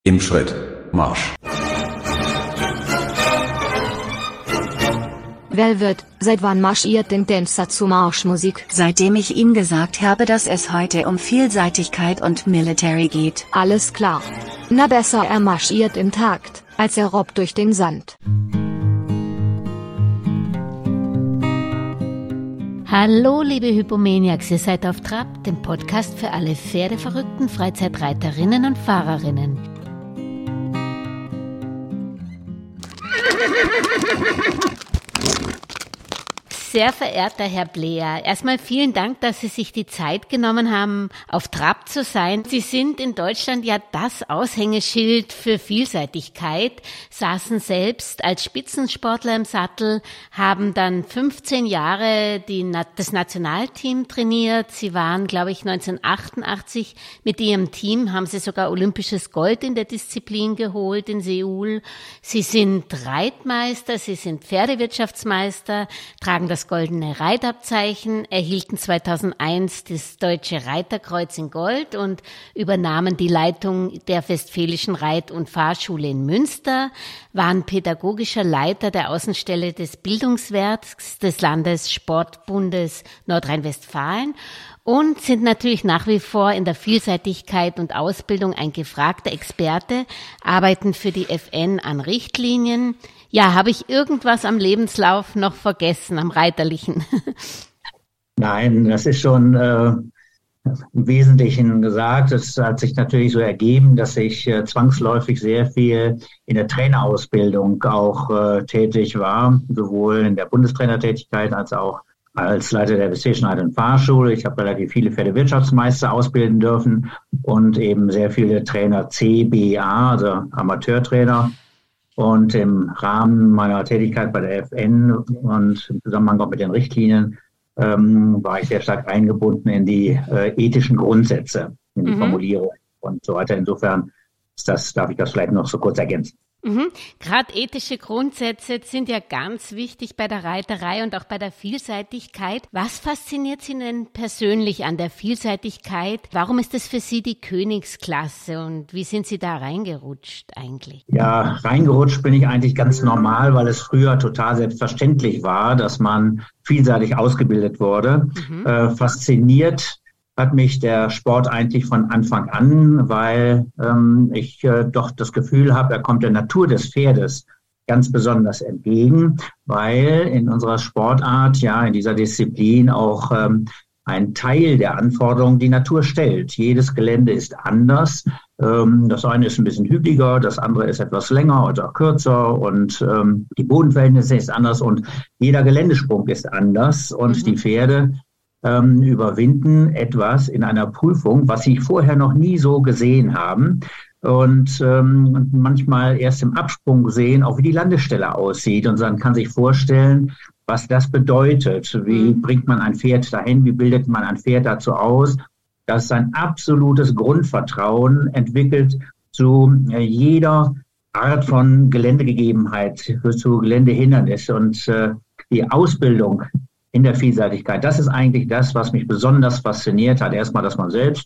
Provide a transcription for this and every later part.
Im Schritt, Marsch. Velvet, seit wann marschiert den Tänzer zu Marschmusik? Seitdem ich ihm gesagt habe, dass es heute um Vielseitigkeit und Military geht. Alles klar. Na besser, er marschiert im Takt, als er robbt durch den Sand. Hallo liebe Hypomaniacs, ihr seid auf Trab, dem Podcast für alle pferdeverrückten Freizeitreiterinnen und Fahrerinnen. Sehr verehrter Herr Bleer, erstmal vielen Dank, dass Sie sich die Zeit genommen haben, auf Trab zu sein. Sie sind in Deutschland ja das Aushängeschild für Vielseitigkeit, saßen selbst als Spitzensportler im Sattel, haben dann 15 Jahre das Nationalteam trainiert. Sie waren, glaube ich, 1988 mit Ihrem Team, haben Sie sogar olympisches Gold in der Disziplin geholt in Seoul. Sie sind Reitmeister, Sie sind Pferdewirtschaftsmeister, tragen das Goldene Reitabzeichen, erhielten 2001 das Deutsche Reiterkreuz in Gold und übernahmen die Leitung der Westfälischen Reit- und Fahrschule in Münster, waren pädagogischer Leiter der Außenstelle des Bildungswerks des Landessportbundes Nordrhein-Westfalen und sind natürlich nach wie vor in der Vielseitigkeit und Ausbildung ein gefragter Experte, arbeiten für die FN an Richtlinien. Ja, habe ich irgendwas am Lebenslauf noch vergessen, am Reiterlichen? Nein, das ist schon im Wesentlichen gesagt. Es hat sich natürlich so ergeben, dass ich zwangsläufig sehr viel in der Trainerausbildung auch tätig war, sowohl in der Bundestrainertätigkeit als auch als Leiter der Westfälischen Reit- und Fahrschule. Ich habe relativ viele Pferdewirtschaftsmeister ausbilden dürfen und eben sehr viele Trainer CBA, also Amateurtrainer. Und im Rahmen meiner Tätigkeit bei der FN und im Zusammenhang auch mit den Richtlinien war ich sehr stark eingebunden in die ethischen Grundsätze, in die Formulierung und so weiter. Insofern darf ich das vielleicht noch so kurz ergänzen. Gerade ethische Grundsätze sind ja ganz wichtig bei der Reiterei und auch bei der Vielseitigkeit. Was fasziniert Sie denn persönlich an der Vielseitigkeit? Warum ist das für Sie die Königsklasse und wie sind Sie da reingerutscht eigentlich? Ja, reingerutscht bin ich eigentlich ganz normal, weil es früher total selbstverständlich war, dass man vielseitig ausgebildet wurde. Fasziniert hat mich der Sport eigentlich von Anfang an, weil ich doch das Gefühl habe, er kommt der Natur des Pferdes ganz besonders entgegen, weil in unserer Sportart, ja, in dieser Disziplin auch ein Teil der Anforderungen die Natur stellt. Jedes Gelände ist anders. Das eine ist ein bisschen hügeliger, das andere ist etwas länger oder kürzer und die Bodenverhältnisse ist anders und jeder Geländesprung ist anders und die Pferde überwinden etwas in einer Prüfung, was sie vorher noch nie so gesehen haben und manchmal erst im Absprung sehen, auch wie die Landestelle aussieht und man kann sich vorstellen, was das bedeutet. Wie bringt man ein Pferd dahin? Wie bildet man ein Pferd dazu aus, dass es ein absolutes Grundvertrauen entwickelt zu jeder Art von Geländegegebenheit, zu Geländehindernis und die Ausbildung in der Vielseitigkeit. Das ist eigentlich das, was mich besonders fasziniert hat. Erstmal, dass man selbst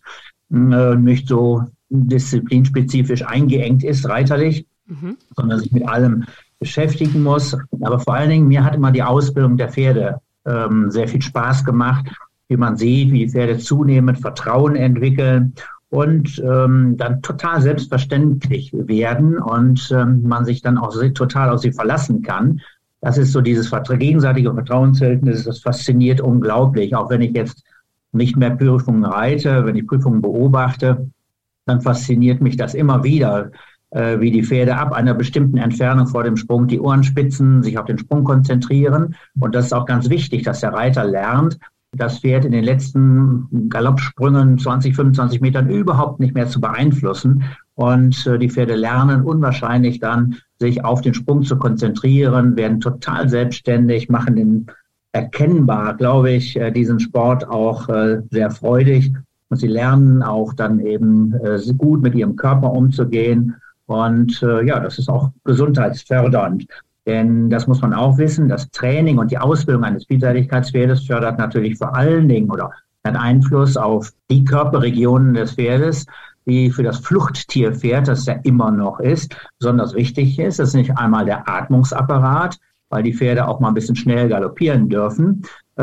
nicht so disziplinspezifisch eingeengt ist, reiterlich, sondern sich mit allem beschäftigen muss. Aber vor allen Dingen, mir hat immer die Ausbildung der Pferde sehr viel Spaß gemacht, wie man sieht, wie die Pferde zunehmend Vertrauen entwickeln und dann total selbstverständlich werden und man sich dann auch total auf sie verlassen kann. Das ist so dieses gegenseitige Vertrauensverhältnis, das fasziniert unglaublich. Auch wenn ich jetzt nicht mehr Prüfungen reite, wenn ich Prüfungen beobachte, dann fasziniert mich das immer wieder, wie die Pferde ab einer bestimmten Entfernung vor dem Sprung die Ohren spitzen, sich auf den Sprung konzentrieren. Und das ist auch ganz wichtig, dass der Reiter lernt, das Pferd in den letzten Galoppsprüngen 20, 25 Metern überhaupt nicht mehr zu beeinflussen. Und die Pferde lernen unwahrscheinlich dann, sich auf den Sprung zu konzentrieren, werden total selbstständig, machen den erkennbar, glaube ich, diesen Sport auch sehr freudig. Und sie lernen auch dann eben gut mit ihrem Körper umzugehen. Und ja, das ist auch gesundheitsfördernd. Denn das muss man auch wissen, das Training und die Ausbildung eines Vielseitigkeitspferdes fördert natürlich vor allen Dingen oder hat Einfluss auf die Körperregionen des Pferdes, wie für das Fluchttierpferd, das ja immer noch ist, besonders wichtig ist. Das ist nicht einmal der Atmungsapparat, weil die Pferde auch mal ein bisschen schnell galoppieren dürfen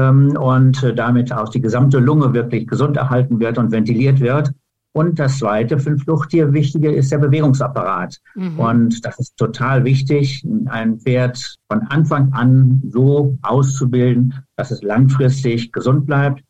und damit auch die gesamte Lunge wirklich gesund erhalten wird und ventiliert wird. Und das zweite für ein Fluchttier Wichtige ist der Bewegungsapparat. Und das ist total wichtig, ein Pferd von Anfang an so auszubilden, dass es langfristig gesund bleibt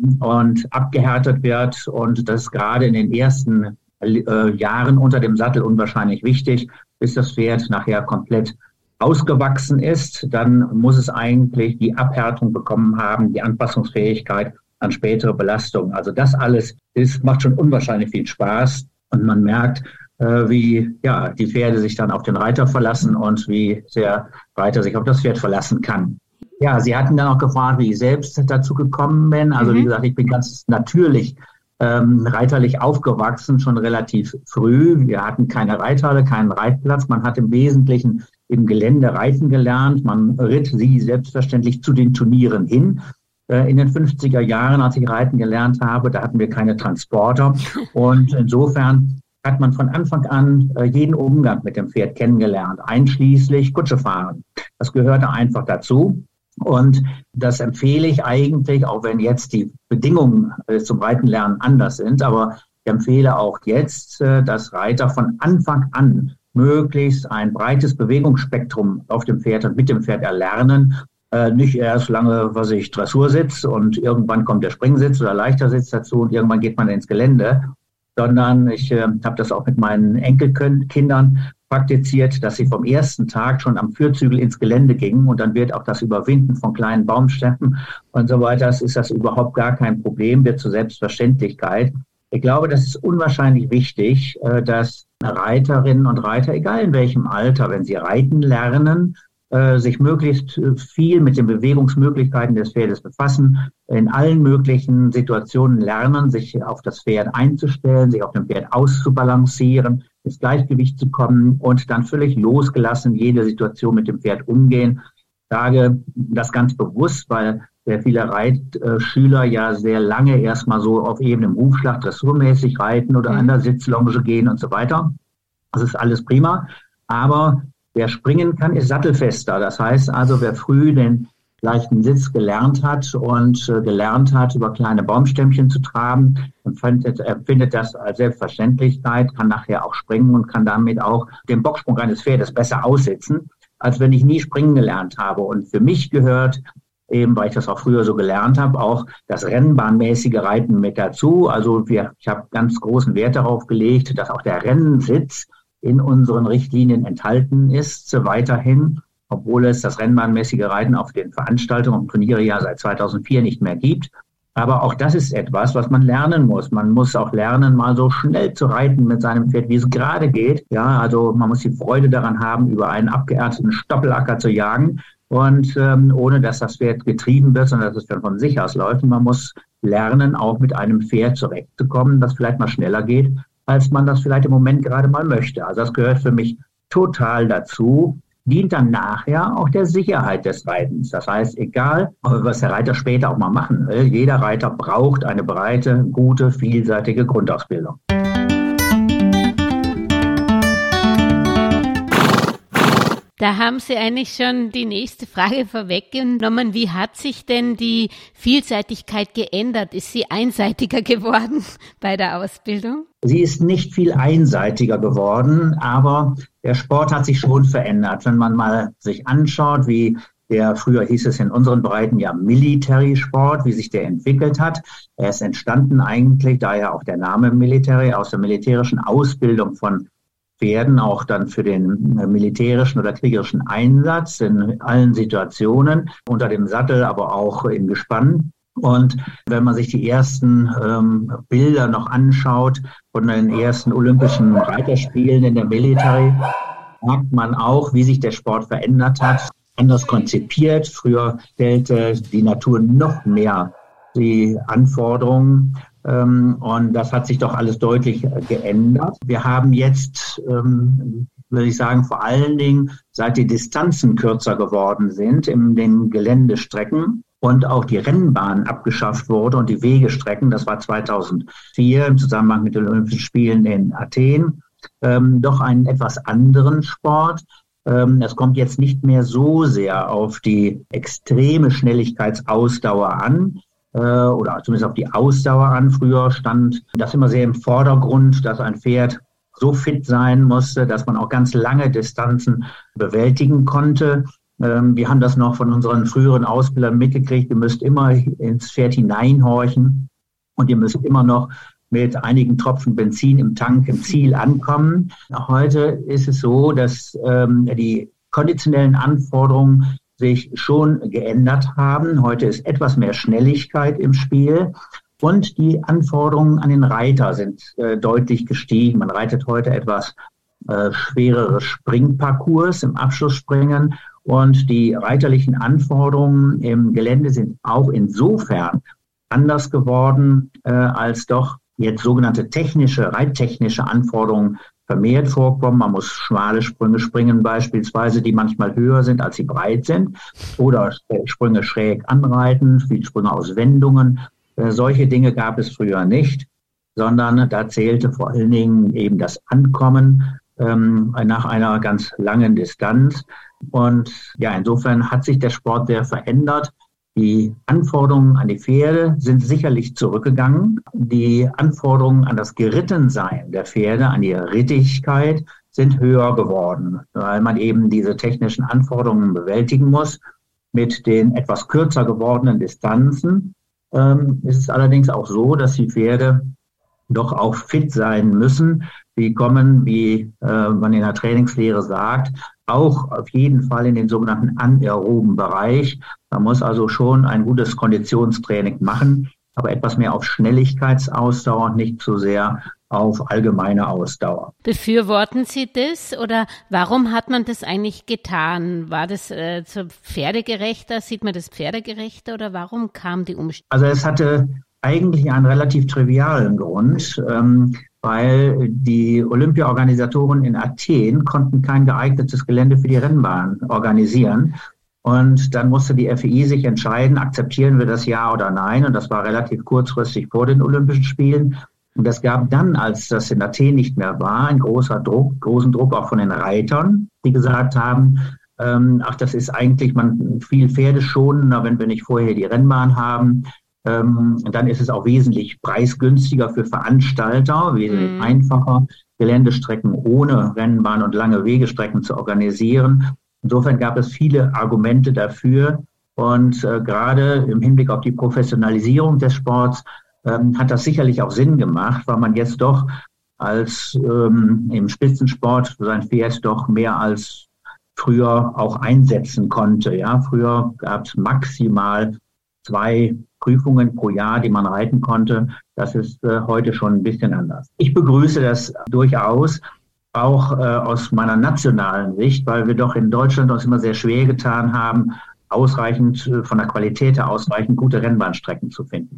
und abgehärtet wird. Und das ist gerade in den ersten Jahren unter dem Sattel unwahrscheinlich wichtig, bis das Pferd nachher komplett ausgewachsen ist. Dann muss es eigentlich die Abhärtung bekommen haben, die Anpassungsfähigkeit an spätere Belastungen. Also das alles macht schon unwahrscheinlich viel Spaß und man merkt, wie die Pferde sich dann auf den Reiter verlassen und wie der Reiter sich auf das Pferd verlassen kann. Ja, Sie hatten dann auch gefragt, wie ich selbst dazu gekommen bin. Also wie gesagt, ich bin ganz natürlich reiterlich aufgewachsen, schon relativ früh. Wir hatten keine Reithalle, keinen Reitplatz. Man hat im Wesentlichen im Gelände reiten gelernt. Man ritt sie selbstverständlich zu den Turnieren hin. In den 50er Jahren, als ich reiten gelernt habe, da hatten wir keine Transporter. Und insofern hat man von Anfang an jeden Umgang mit dem Pferd kennengelernt, einschließlich Kutschefahren. Das gehörte einfach dazu. Und das empfehle ich eigentlich, auch wenn jetzt die Bedingungen zum Reitenlernen anders sind. Aber ich empfehle auch jetzt, dass Reiter von Anfang an möglichst ein breites Bewegungsspektrum auf dem Pferd und mit dem Pferd erlernen. Nicht erst lange, Dressursitz und irgendwann kommt der Springsitz oder Leichtersitz dazu und irgendwann geht man ins Gelände, sondern ich habe das auch mit meinen Enkelkindern praktiziert, dass sie vom ersten Tag schon am Führzügel ins Gelände gingen und dann wird auch das Überwinden von kleinen Baumstämmen und so weiter, ist das überhaupt gar kein Problem, wird zur Selbstverständlichkeit. Ich glaube, das ist unwahrscheinlich wichtig, dass Reiterinnen und Reiter, egal in welchem Alter, wenn sie reiten lernen, sich möglichst viel mit den Bewegungsmöglichkeiten des Pferdes befassen, in allen möglichen Situationen lernen, sich auf das Pferd einzustellen, sich auf dem Pferd auszubalancieren, ins Gleichgewicht zu kommen und dann völlig losgelassen jede Situation mit dem Pferd umgehen. Ich sage das ganz bewusst, weil sehr viele Reitschüler ja sehr lange erstmal so auf ebenem Hufschlag dressurmäßig reiten oder an der Sitzlonge gehen und so weiter. Das ist alles prima, aber wer springen kann, ist sattelfester. Das heißt also, wer früh den leichten Sitz gelernt hat und gelernt hat, über kleine Baumstämmchen zu traben und empfindet das als Selbstverständlichkeit, kann nachher auch springen und kann damit auch den Bocksprung eines Pferdes besser aussitzen, als wenn ich nie springen gelernt habe. Und für mich gehört eben, weil ich das auch früher so gelernt habe, auch das rennbahnmäßige Reiten mit dazu. Also ich habe ganz großen Wert darauf gelegt, dass auch der Rennsitz in unseren Richtlinien enthalten ist, weiterhin, obwohl es das rennbahnmäßige Reiten auf den Veranstaltungen und Turniere ja seit 2004 nicht mehr gibt. Aber auch das ist etwas, was man lernen muss. Man muss auch lernen, mal so schnell zu reiten mit seinem Pferd, wie es gerade geht. Ja, also man muss die Freude daran haben, über einen abgeernteten Stoppelacker zu jagen und ohne, dass das Pferd getrieben wird, sondern dass es dann von sich aus läuft. Und man muss lernen, auch mit einem Pferd zurechtzukommen, das vielleicht mal schneller geht, als man das vielleicht im Moment gerade mal möchte. Also das gehört für mich total dazu, dient dann nachher auch der Sicherheit des Reitens. Das heißt, egal, was der Reiter später auch mal machen will, jeder Reiter braucht eine breite, gute, vielseitige Grundausbildung. Da haben Sie eigentlich schon die nächste Frage vorweggenommen. Wie hat sich denn die Vielseitigkeit geändert? Ist sie einseitiger geworden bei der Ausbildung? Sie ist nicht viel einseitiger geworden, aber der Sport hat sich schon verändert. Wenn man mal sich anschaut, wie früher hieß es in unseren Breiten ja Military Sport, wie sich der entwickelt hat. Er ist entstanden eigentlich, daher auch der Name Military, aus der militärischen Ausbildung von Pferden, auch dann für den militärischen oder kriegerischen Einsatz in allen Situationen, unter dem Sattel, aber auch im Gespann. Und wenn man sich die ersten Bilder noch anschaut von den ersten Olympischen Reiterspielen in der Military, merkt man auch, wie sich der Sport verändert hat, anders konzipiert. Früher stellte die Natur noch mehr die Anforderungen. Und das hat sich doch alles deutlich geändert. Wir haben jetzt, würde ich sagen, vor allen Dingen, seit die Distanzen kürzer geworden sind in den Geländestrecken und auch die Rennbahn abgeschafft wurde und die Wegestrecken, das war 2004 im Zusammenhang mit den Olympischen Spielen in Athen, doch einen etwas anderen Sport. Es kommt jetzt nicht mehr so sehr auf die extreme Schnelligkeitsausdauer an, oder zumindest auf die Ausdauer an. Früher stand das immer sehr im Vordergrund, dass ein Pferd so fit sein musste, dass man auch ganz lange Distanzen bewältigen konnte. Wir haben das noch von unseren früheren Ausbildern mitgekriegt. Ihr müsst immer ins Pferd hineinhorchen und ihr müsst immer noch mit einigen Tropfen Benzin im Tank im Ziel ankommen. Heute ist es so, dass die konditionellen Anforderungen sich schon geändert haben. Heute ist etwas mehr Schnelligkeit im Spiel und die Anforderungen an den Reiter sind deutlich gestiegen. Man reitet heute etwas schwerere Springparcours im Abschlussspringen und die reiterlichen Anforderungen im Gelände sind auch insofern anders geworden, als doch jetzt sogenannte reittechnische Anforderungen vermehrt vorkommen. Man muss schmale Sprünge springen beispielsweise, die manchmal höher sind, als sie breit sind, oder Sprünge schräg anreiten, viel Sprünge aus Wendungen. Solche Dinge gab es früher nicht, sondern da zählte vor allen Dingen eben das Ankommen nach einer ganz langen Distanz. Und ja, insofern hat sich der Sport sehr verändert. Die Anforderungen an die Pferde sind sicherlich zurückgegangen. Die Anforderungen an das Gerittensein der Pferde, an die Rittigkeit, sind höher geworden, weil man eben diese technischen Anforderungen bewältigen muss. Mit den etwas kürzer gewordenen Distanzen ist es allerdings auch so, dass die Pferde doch auch fit sein müssen. Sie kommen, wie man in der Trainingslehre sagt, auch auf jeden Fall in den sogenannten anaeroben Bereich. Man muss also schon ein gutes Konditionstraining machen, aber etwas mehr auf Schnelligkeitsausdauer und nicht so sehr auf allgemeine Ausdauer. Befürworten Sie das oder warum hat man das eigentlich getan? War das pferdegerechter? Sieht man das pferdegerechter oder warum kam die Umstellung? Also es hatte eigentlich einen relativ trivialen Grund, weil die Olympia-Organisatoren in Athen konnten kein geeignetes Gelände für die Rennbahn organisieren. Und dann musste die FII sich entscheiden, akzeptieren wir das ja oder nein. Und das war relativ kurzfristig vor den Olympischen Spielen. Und es gab dann, als das in Athen nicht mehr war, einen großen Druck auch von den Reitern, die gesagt haben, das ist eigentlich viel pferdeschonender, wenn wir nicht vorher die Rennbahn haben. Dann ist es auch wesentlich preisgünstiger für Veranstalter, wesentlich einfacher, Geländestrecken ohne Rennbahn und lange Wegestrecken zu organisieren. Insofern gab es viele Argumente dafür und gerade im Hinblick auf die Professionalisierung des Sports hat das sicherlich auch Sinn gemacht, weil man jetzt doch als im Spitzensport sein Pferd doch mehr als früher auch einsetzen konnte. Ja, früher gab es maximal 2 Prüfungen pro Jahr, die man reiten konnte. Das ist heute schon ein bisschen anders. Ich begrüße das durchaus, auch aus meiner nationalen Sicht, weil wir doch in Deutschland uns immer sehr schwer getan haben, ausreichend von der Qualität her ausreichend gute Rennbahnstrecken zu finden.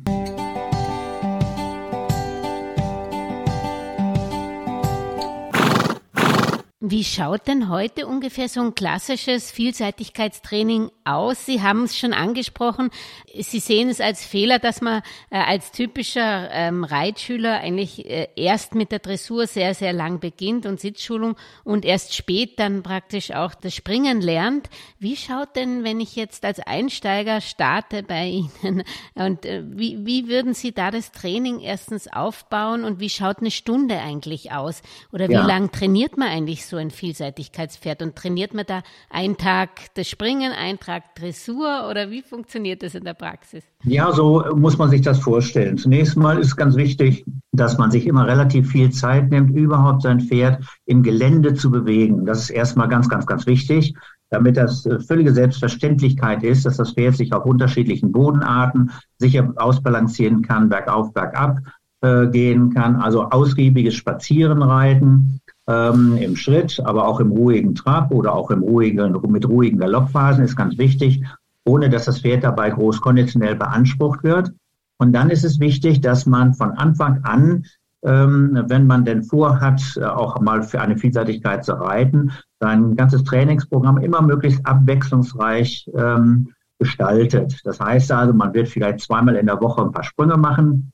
Wie schaut denn heute ungefähr so ein klassisches Vielseitigkeitstraining aus? Sie haben es schon angesprochen. Sie sehen es als Fehler, dass man als typischer Reitschüler eigentlich erst mit der Dressur sehr, sehr lang beginnt und Sitzschulung und erst spät dann praktisch auch das Springen lernt. Wie schaut denn, wenn ich jetzt als Einsteiger starte bei Ihnen und wie würden Sie da das Training erstens aufbauen und wie schaut eine Stunde eigentlich aus? Oder wie lang trainiert man eigentlich so ein Vielseitigkeitspferd und trainiert man da einen Tag das Springen, einen Tag Dressur oder wie funktioniert das in der Praxis? Ja, so muss man sich das vorstellen. Zunächst mal ist ganz wichtig, dass man sich immer relativ viel Zeit nimmt, überhaupt sein Pferd im Gelände zu bewegen. Das ist erstmal ganz, ganz, ganz wichtig, damit das völlige Selbstverständlichkeit ist, dass das Pferd sich auf unterschiedlichen Bodenarten sicher ausbalancieren kann, bergauf, bergab gehen kann, also ausgiebiges Spazierenreiten im Schritt, aber auch im ruhigen Trab oder auch mit ruhigen Galoppphasen ist ganz wichtig, ohne dass das Pferd dabei groß konditionell beansprucht wird. Und dann ist es wichtig, dass man von Anfang an, wenn man denn vorhat, auch mal für eine Vielseitigkeit zu reiten, sein ganzes Trainingsprogramm immer möglichst abwechslungsreich gestaltet. Das heißt also, man wird vielleicht zweimal in der Woche ein paar Sprünge machen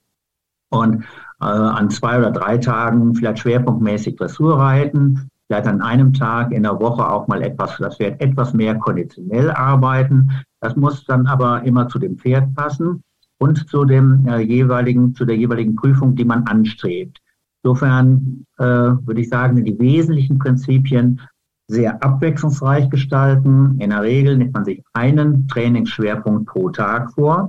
und an 2 oder 3 Tagen vielleicht schwerpunktmäßig Dressur reiten, vielleicht an einem Tag in der Woche auch mal das Pferd etwas mehr konditionell arbeiten. Das muss dann aber immer zu dem Pferd passen und zu der jeweiligen Prüfung, die man anstrebt. Insofern würde ich sagen, die wesentlichen Prinzipien sehr abwechslungsreich gestalten. In der Regel nimmt man sich einen Trainingsschwerpunkt pro Tag vor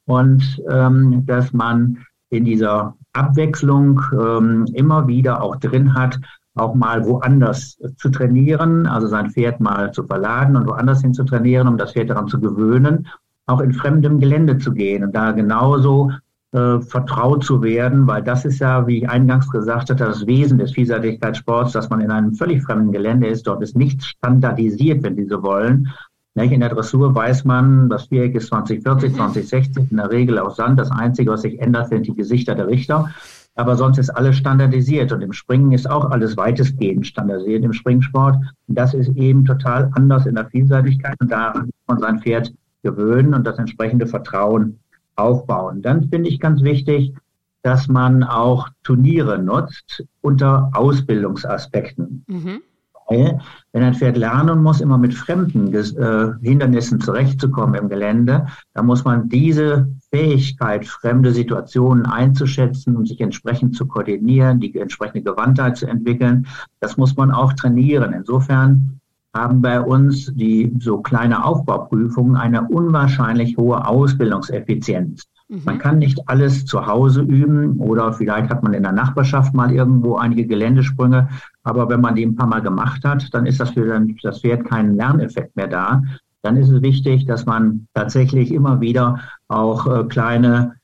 und dass man in dieser Abwechslung immer wieder auch drin hat, auch mal woanders zu trainieren, also sein Pferd mal zu verladen und woanders hin zu trainieren, um das Pferd daran zu gewöhnen, auch in fremdem Gelände zu gehen und da genauso vertraut zu werden, weil das ist ja, wie ich eingangs gesagt hatte, das Wesen des Vielseitigkeitssports, dass man in einem völlig fremden Gelände ist. Dort ist nichts standardisiert, wenn Sie so wollen. In der Dressur weiß man, das Viereck ist 2040, 2060, in der Regel aus Sand. Das Einzige, was sich ändert, sind die Gesichter der Richter. Aber sonst ist alles standardisiert. Und im Springen ist auch alles weitestgehend standardisiert im Springsport. Und das ist eben total anders in der Vielseitigkeit. Und da muss man sein Pferd gewöhnen und das entsprechende Vertrauen aufbauen. Dann finde ich ganz wichtig, dass man auch Turniere nutzt unter Ausbildungsaspekten. Weil, wenn ein Pferd lernen muss, immer mit fremden Hindernissen zurechtzukommen im Gelände, dann muss man diese Fähigkeit, fremde Situationen einzuschätzen und sich entsprechend zu koordinieren, die entsprechende Gewandtheit zu entwickeln. Das muss man auch trainieren. Insofern haben bei uns die so kleine Aufbauprüfungen eine unwahrscheinlich hohe Ausbildungseffizienz. Man kann nicht alles zu Hause üben oder vielleicht hat man in der Nachbarschaft mal irgendwo einige Geländesprünge, aber wenn man die ein paar Mal gemacht hat, dann ist das für das Pferd kein Lerneffekt mehr da. Dann ist es wichtig, dass man tatsächlich immer wieder auch kleine,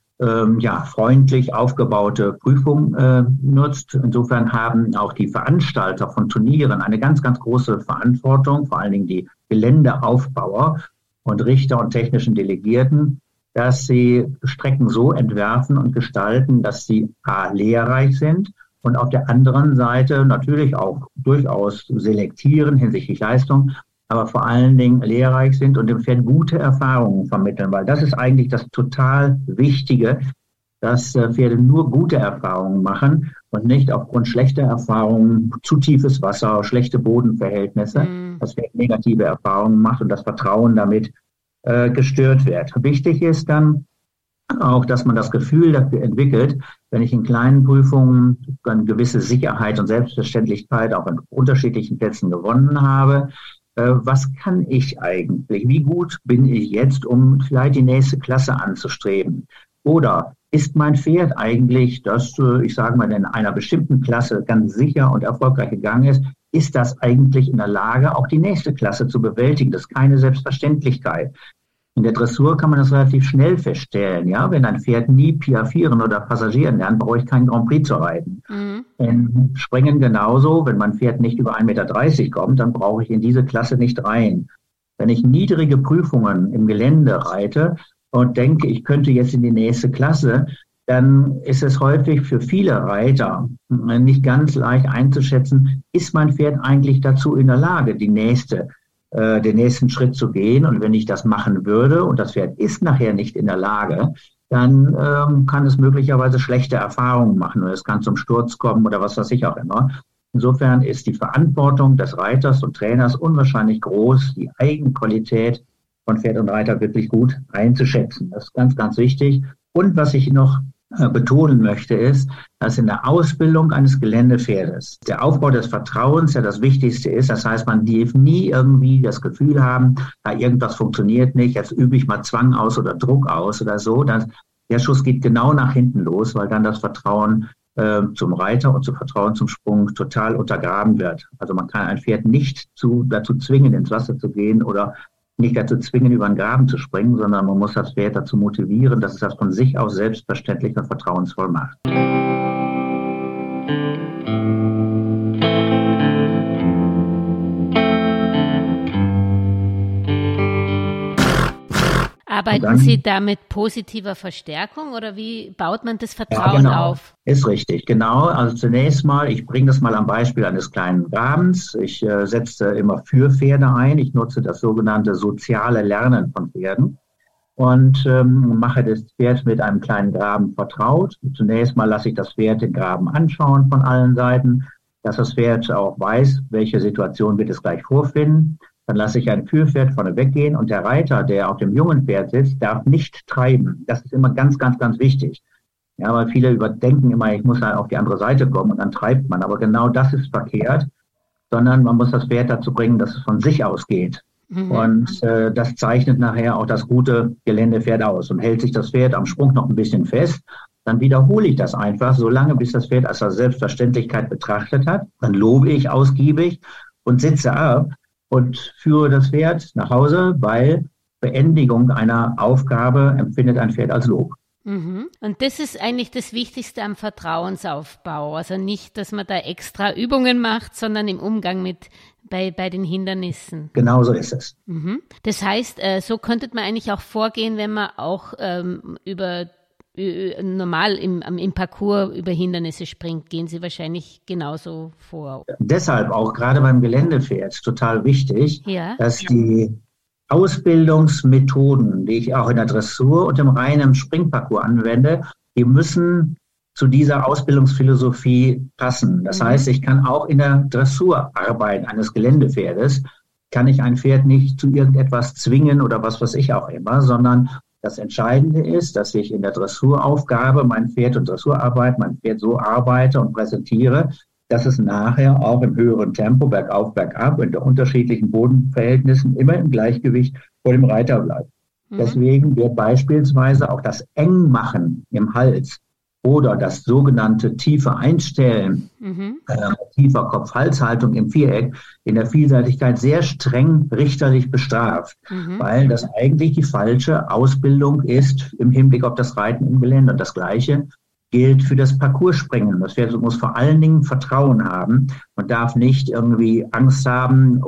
freundlich aufgebaute Prüfungen nutzt. Insofern haben auch die Veranstalter von Turnieren eine ganz, ganz große Verantwortung, vor allen Dingen die Geländeaufbauer und Richter und technischen Delegierten, dass sie Strecken so entwerfen und gestalten, dass sie lehrreich sind und auf der anderen Seite natürlich auch durchaus selektieren hinsichtlich Leistung, aber vor allen Dingen lehrreich sind und dem Pferd gute Erfahrungen vermitteln, weil das ist eigentlich das total Wichtige, dass Pferde nur gute Erfahrungen machen und nicht aufgrund schlechter Erfahrungen, zu tiefes Wasser, schlechte Bodenverhältnisse, das Pferd negative Erfahrungen macht und das Vertrauen damit gestört wird. Wichtig ist dann auch, dass man das Gefühl dafür entwickelt, wenn ich in kleinen Prüfungen eine gewisse Sicherheit und Selbstverständlichkeit auch an unterschiedlichen Plätzen gewonnen habe. Was kann ich eigentlich? Wie gut bin ich jetzt, um vielleicht die nächste Klasse anzustreben? Oder ist mein Pferd eigentlich, das, ich sage mal, in einer bestimmten Klasse ganz sicher und erfolgreich gegangen ist das eigentlich in der Lage, auch die nächste Klasse zu bewältigen? Das ist keine Selbstverständlichkeit. In der Dressur kann man das relativ schnell feststellen. Ja, wenn ein Pferd nie piaffieren oder passagieren lernt, brauche ich keinen Grand Prix zu reiten. Im Springen genauso. Wenn mein Pferd nicht über 1,30 Meter kommt, dann brauche ich in diese Klasse nicht rein. Wenn ich niedrige Prüfungen im Gelände reite und denke, ich könnte jetzt in die nächste Klasse, dann ist es häufig für viele Reiter nicht ganz leicht einzuschätzen, ist mein Pferd eigentlich dazu in der Lage, den nächsten Schritt zu gehen. Und wenn ich das machen würde und das Pferd ist nachher nicht in der Lage, dann kann es möglicherweise schlechte Erfahrungen machen oder es kann zum Sturz kommen oder was weiß ich auch immer. Insofern ist die Verantwortung des Reiters und Trainers unwahrscheinlich groß, die Eigenqualität von Pferd und Reiter wirklich gut einzuschätzen. Das ist ganz, ganz wichtig. Und was ich noch betonen möchte, ist, dass in der Ausbildung eines Geländepferdes der Aufbau des Vertrauens ja das Wichtigste ist. Das heißt, man darf nie irgendwie das Gefühl haben, irgendwas funktioniert nicht, jetzt übe ich mal Zwang aus oder Druck aus oder so. Der Schuss geht genau nach hinten los, weil dann das Vertrauen zum Reiter und zum Vertrauen zum Sprung total untergraben wird. Also man kann ein Pferd nicht dazu zwingen, ins Wasser zu gehen oder nicht dazu zwingen, über einen Graben zu springen, sondern man muss das Pferd dazu motivieren, dass es das von sich aus selbstverständlich und vertrauensvoll macht. Arbeiten Sie da mit positiver Verstärkung oder wie baut man das Vertrauen auf? Ist richtig, genau. Also zunächst mal, ich bringe das mal am Beispiel eines kleinen Grabens. Ich setze immer Führpferde ein. Ich nutze das sogenannte soziale Lernen von Pferden und mache das Pferd mit einem kleinen Graben vertraut. Zunächst mal lasse ich das Pferd den Graben anschauen von allen Seiten, dass das Pferd auch weiß, welche Situation wird es gleich vorfinden. Dann lasse ich ein Führpferd vorne weggehen und der Reiter, der auf dem jungen Pferd sitzt, darf nicht treiben. Das ist immer ganz, ganz, ganz wichtig. Ja, weil viele überdenken immer, ich muss halt auf die andere Seite kommen und dann treibt man. Aber genau das ist verkehrt, sondern man muss das Pferd dazu bringen, dass es von sich aus geht. Und das zeichnet nachher auch das gute Geländepferd aus. Und hält sich das Pferd am Sprung noch ein bisschen fest, dann wiederhole ich das einfach, solange bis das Pferd als Selbstverständlichkeit betrachtet hat. Dann lobe ich ausgiebig und sitze ab und führe das Pferd nach Hause, weil Beendigung einer Aufgabe empfindet ein Pferd als Lob. Und das ist eigentlich das Wichtigste am Vertrauensaufbau. Also nicht, dass man da extra Übungen macht, sondern im Umgang bei den Hindernissen. Genau so ist es. Das heißt, so könnte man eigentlich auch vorgehen, wenn man auch normal im Parcours über Hindernisse springt, gehen Sie wahrscheinlich genauso vor. Deshalb auch gerade beim Geländepferd total wichtig, dass die Ausbildungsmethoden, die ich auch in der Dressur und im reinen Springparcours anwende, die müssen zu dieser Ausbildungsphilosophie passen. Das heißt, ich kann auch in der Dressurarbeit eines Geländepferdes, kann ich ein Pferd nicht zu irgendetwas zwingen oder was weiß ich auch immer, sondern das Entscheidende ist, dass ich in der Dressuraufgabe mein Pferd und Dressurarbeit, mein Pferd so arbeite und präsentiere, dass es nachher auch im höheren Tempo, bergauf, bergab, unter unterschiedlichen Bodenverhältnissen immer im Gleichgewicht vor dem Reiter bleibt. Deswegen wird beispielsweise auch das Engmachen im Hals oder das sogenannte tiefe Einstellen, tiefer Kopf-Hals-Haltung im Viereck in der Vielseitigkeit sehr streng richterlich bestraft, weil das eigentlich die falsche Ausbildung ist im Hinblick auf das Reiten im Gelände. Und das Gleiche gilt für das Parcourspringen. Das Pferd muss vor allen Dingen Vertrauen haben und darf nicht irgendwie Angst haben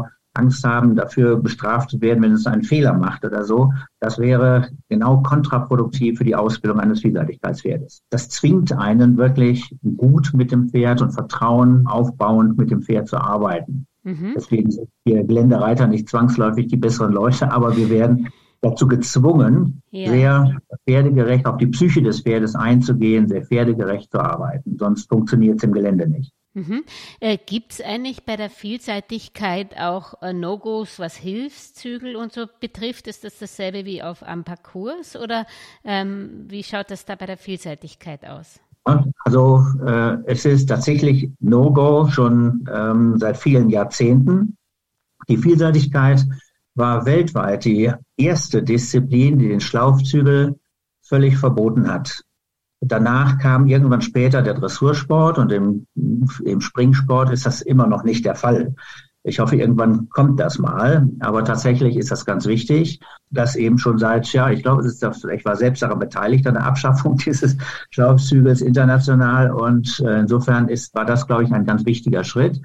dafür bestraft zu werden, wenn es einen Fehler macht oder so. Das wäre genau kontraproduktiv für die Ausbildung eines Vielseitigkeitspferdes. Das zwingt einen wirklich gut mit dem Pferd und Vertrauen aufbauend mit dem Pferd zu arbeiten. Deswegen sind wir Geländereiter nicht zwangsläufig die besseren Leute, aber wir werden dazu gezwungen, sehr pferdegerecht auf die Psyche des Pferdes einzugehen, sehr pferdegerecht zu arbeiten. Sonst funktioniert es im Gelände nicht. Gibt es eigentlich bei der Vielseitigkeit auch No-Gos, was Hilfszügel und so betrifft? Ist das dasselbe wie am Parcours oder wie schaut das da bei der Vielseitigkeit aus? Also es ist tatsächlich No-Go schon seit vielen Jahrzehnten. Die Vielseitigkeit war weltweit die erste Disziplin, die den Schlaufzügel völlig verboten hat. Danach kam irgendwann später der Dressursport und im Springsport ist das immer noch nicht der Fall. Ich hoffe, irgendwann kommt das mal, aber tatsächlich ist das ganz wichtig, dass eben schon seit, ich war selbst daran beteiligt an der Abschaffung dieses Schlaufzügels international und insofern war das, glaube ich, ein ganz wichtiger Schritt.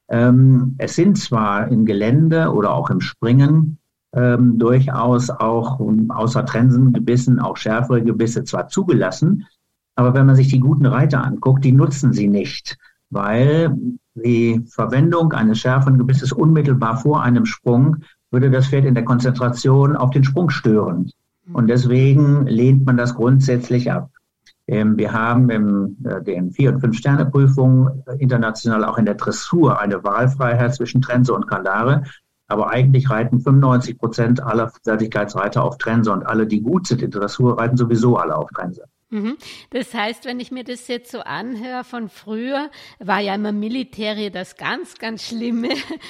Es sind zwar im Gelände oder auch im Springen durchaus auch außer Trensengebissen auch schärfere Gebisse zwar zugelassen, aber wenn man sich die guten Reiter anguckt, die nutzen sie nicht, weil die Verwendung eines schärferen Gebisses unmittelbar vor einem Sprung würde das Pferd in der Konzentration auf den Sprung stören. Und deswegen lehnt man das grundsätzlich ab. Wir haben in den 4- und 5-Sterne-Prüfungen international auch in der Dressur eine Wahlfreiheit zwischen Trense und Kandare. Aber eigentlich reiten 95% aller Vielseitigkeitsreiter auf Trense und alle, die gut sind in Dressur, reiten sowieso alle auf Trense. Das heißt, wenn ich mir das jetzt so anhöre von früher, war ja immer Militärie das ganz, ganz Schlimme.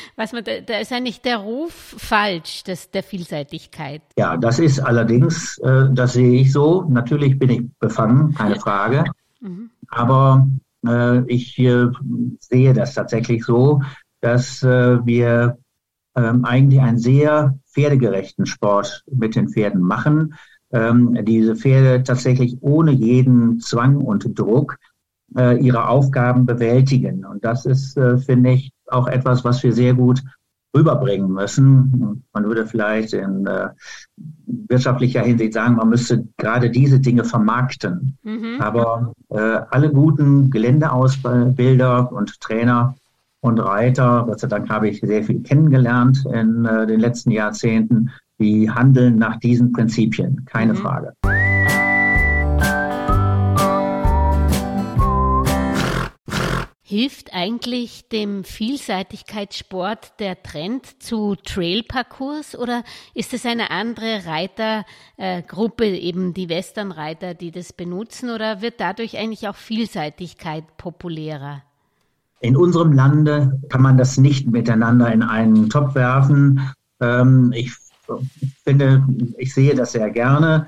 Da ist eigentlich der Ruf falsch, der Vielseitigkeit. Ja, das ist allerdings, das sehe ich so. Natürlich bin ich befangen, keine Frage. Aber ich sehe das tatsächlich so, dass wir eigentlich einen sehr pferdegerechten Sport mit den Pferden machen. Diese Pferde tatsächlich ohne jeden Zwang und Druck ihre Aufgaben bewältigen. Und das ist, finde ich, auch etwas, was wir sehr gut rüberbringen müssen. Man würde vielleicht in wirtschaftlicher Hinsicht sagen, man müsste gerade diese Dinge vermarkten. Aber alle guten Geländeausbilder und Trainer und Reiter, Gott sei Dank habe ich sehr viel kennengelernt in den letzten Jahrzehnten, die handeln nach diesen Prinzipien, keine Frage. Hilft eigentlich dem Vielseitigkeitssport der Trend zu Trailparcours oder ist es eine andere Reitergruppe, eben die Westernreiter, die das benutzen, oder wird dadurch eigentlich auch Vielseitigkeit populärer? In unserem Lande kann man das nicht miteinander in einen Topf werfen. Ich finde, ich sehe das sehr gerne.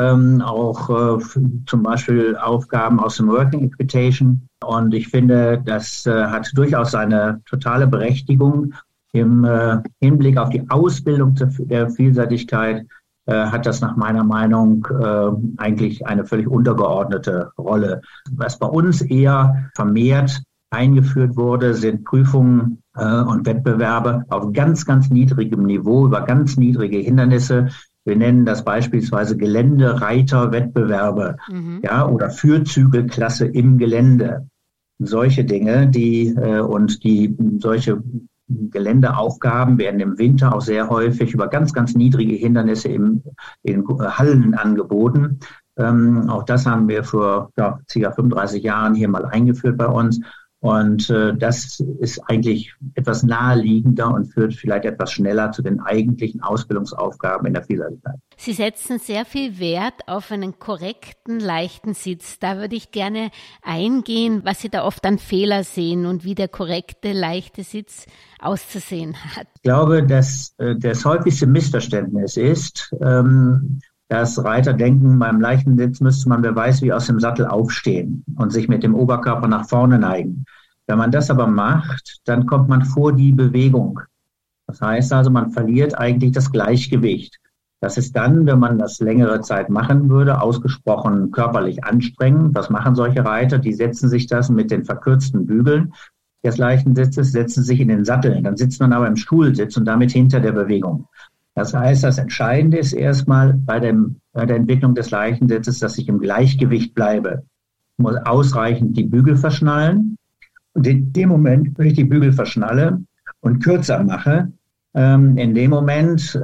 Auch zum Beispiel Aufgaben aus dem Working Equitation. Und ich finde, das hat durchaus seine totale Berechtigung. Im Hinblick auf die Ausbildung der Vielseitigkeit hat das nach meiner Meinung eigentlich eine völlig untergeordnete Rolle. Was bei uns eher vermehrt eingeführt wurde, sind Prüfungen und Wettbewerbe auf ganz, ganz niedrigem Niveau, über ganz niedrige Hindernisse. Wir nennen das beispielsweise Geländereiterwettbewerbe, oder Fürzügelklasse im Gelände. Solche Dinge, solche Geländeaufgaben werden im Winter auch sehr häufig über ganz, ganz niedrige Hindernisse in Hallen angeboten. Auch das haben wir vor ca. 35 Jahren hier mal eingeführt bei uns. Und das ist eigentlich etwas naheliegender und führt vielleicht etwas schneller zu den eigentlichen Ausbildungsaufgaben in der Vielseitigkeit. Sie setzen sehr viel Wert auf einen korrekten, leichten Sitz. Da würde ich gerne eingehen, was Sie da oft an Fehler sehen und wie der korrekte, leichte Sitz auszusehen hat. Ich glaube, dass das häufigste Missverständnis ist, dass Reiter denken, beim leichten Sitz müsste man, wer weiß, wie aus dem Sattel aufstehen und sich mit dem Oberkörper nach vorne neigen. Wenn man das aber macht, dann kommt man vor die Bewegung. Das heißt also, man verliert eigentlich das Gleichgewicht. Das ist dann, wenn man das längere Zeit machen würde, ausgesprochen körperlich anstrengend. Was machen solche Reiter? Die setzen sich das mit den verkürzten Bügeln des leichten Sitzes, setzen sich in den Sattel. Dann sitzt man aber im Stuhlsitz und damit hinter der Bewegung. Das heißt, das Entscheidende ist erstmal bei der Entwicklung des leichten Sitzes, dass ich im Gleichgewicht bleibe. Ich muss ausreichend die Bügel verschnallen. Und in dem Moment, wenn ich die Bügel verschnalle und kürzer mache, in dem Moment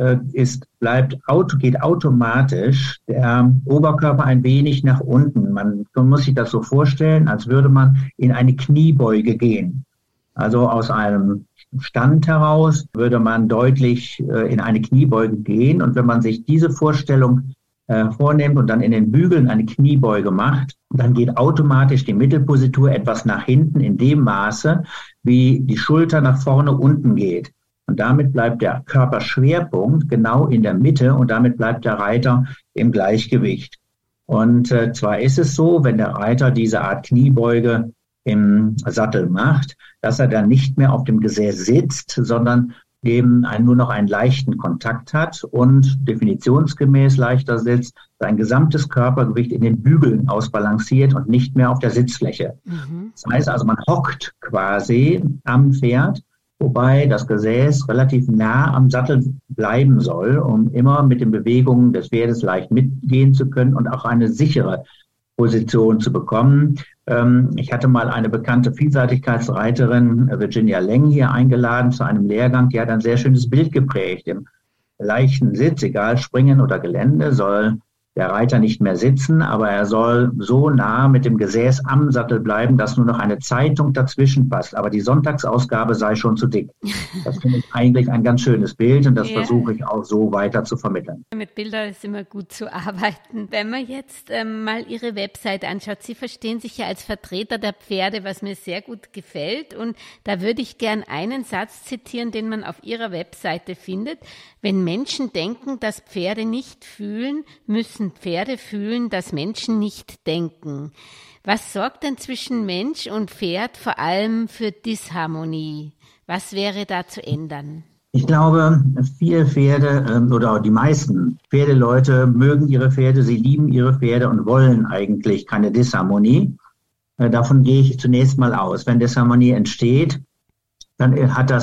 geht automatisch der Oberkörper ein wenig nach unten. Man muss sich das so vorstellen, als würde man in eine Kniebeuge gehen. Also aus einem Stand heraus würde man deutlich in eine Kniebeuge gehen. Und wenn man sich diese Vorstellung vornimmt und dann in den Bügeln eine Kniebeuge macht, dann geht automatisch die Mittelpositur etwas nach hinten in dem Maße, wie die Schulter nach vorne unten geht. Und damit bleibt der Körperschwerpunkt genau in der Mitte und damit bleibt der Reiter im Gleichgewicht. Und zwar ist es so, wenn der Reiter diese Art Kniebeuge im Sattel macht, dass er dann nicht mehr auf dem Gesäß sitzt, sondern eben nur noch einen leichten Kontakt hat und definitionsgemäß leichter sitzt, sein gesamtes Körpergewicht in den Bügeln ausbalanciert und nicht mehr auf der Sitzfläche. Das heißt also, man hockt quasi am Pferd, wobei das Gesäß relativ nah am Sattel bleiben soll, um immer mit den Bewegungen des Pferdes leicht mitgehen zu können und auch eine sichere Position zu bekommen. Ich hatte mal eine bekannte Vielseitigkeitsreiterin, Virginia Leng, hier eingeladen zu einem Lehrgang. Die hat ein sehr schönes Bild geprägt. Im leichten Sitz, egal Springen oder Gelände, soll der Reiter nicht mehr sitzen, aber er soll so nah mit dem Gesäß am Sattel bleiben, dass nur noch eine Zeitung dazwischen passt. Aber die Sonntagsausgabe sei schon zu dick. Das finde ich eigentlich ein ganz schönes Bild und das versuche ich auch so weiter zu vermitteln. Mit Bildern ist immer gut zu arbeiten. Wenn man jetzt mal Ihre Website anschaut, Sie verstehen sich ja als Vertreter der Pferde, was mir sehr gut gefällt. Und da würde ich gern einen Satz zitieren, den man auf Ihrer Webseite findet. Wenn Menschen denken, dass Pferde nicht fühlen, müssen Pferde fühlen, dass Menschen nicht denken. Was sorgt denn zwischen Mensch und Pferd vor allem für Disharmonie? Was wäre da zu ändern? Ich glaube, viele Pferde oder die meisten Pferdeleute mögen ihre Pferde, sie lieben ihre Pferde und wollen eigentlich keine Disharmonie. Davon gehe ich zunächst mal aus. Wenn Disharmonie entsteht, dann hat das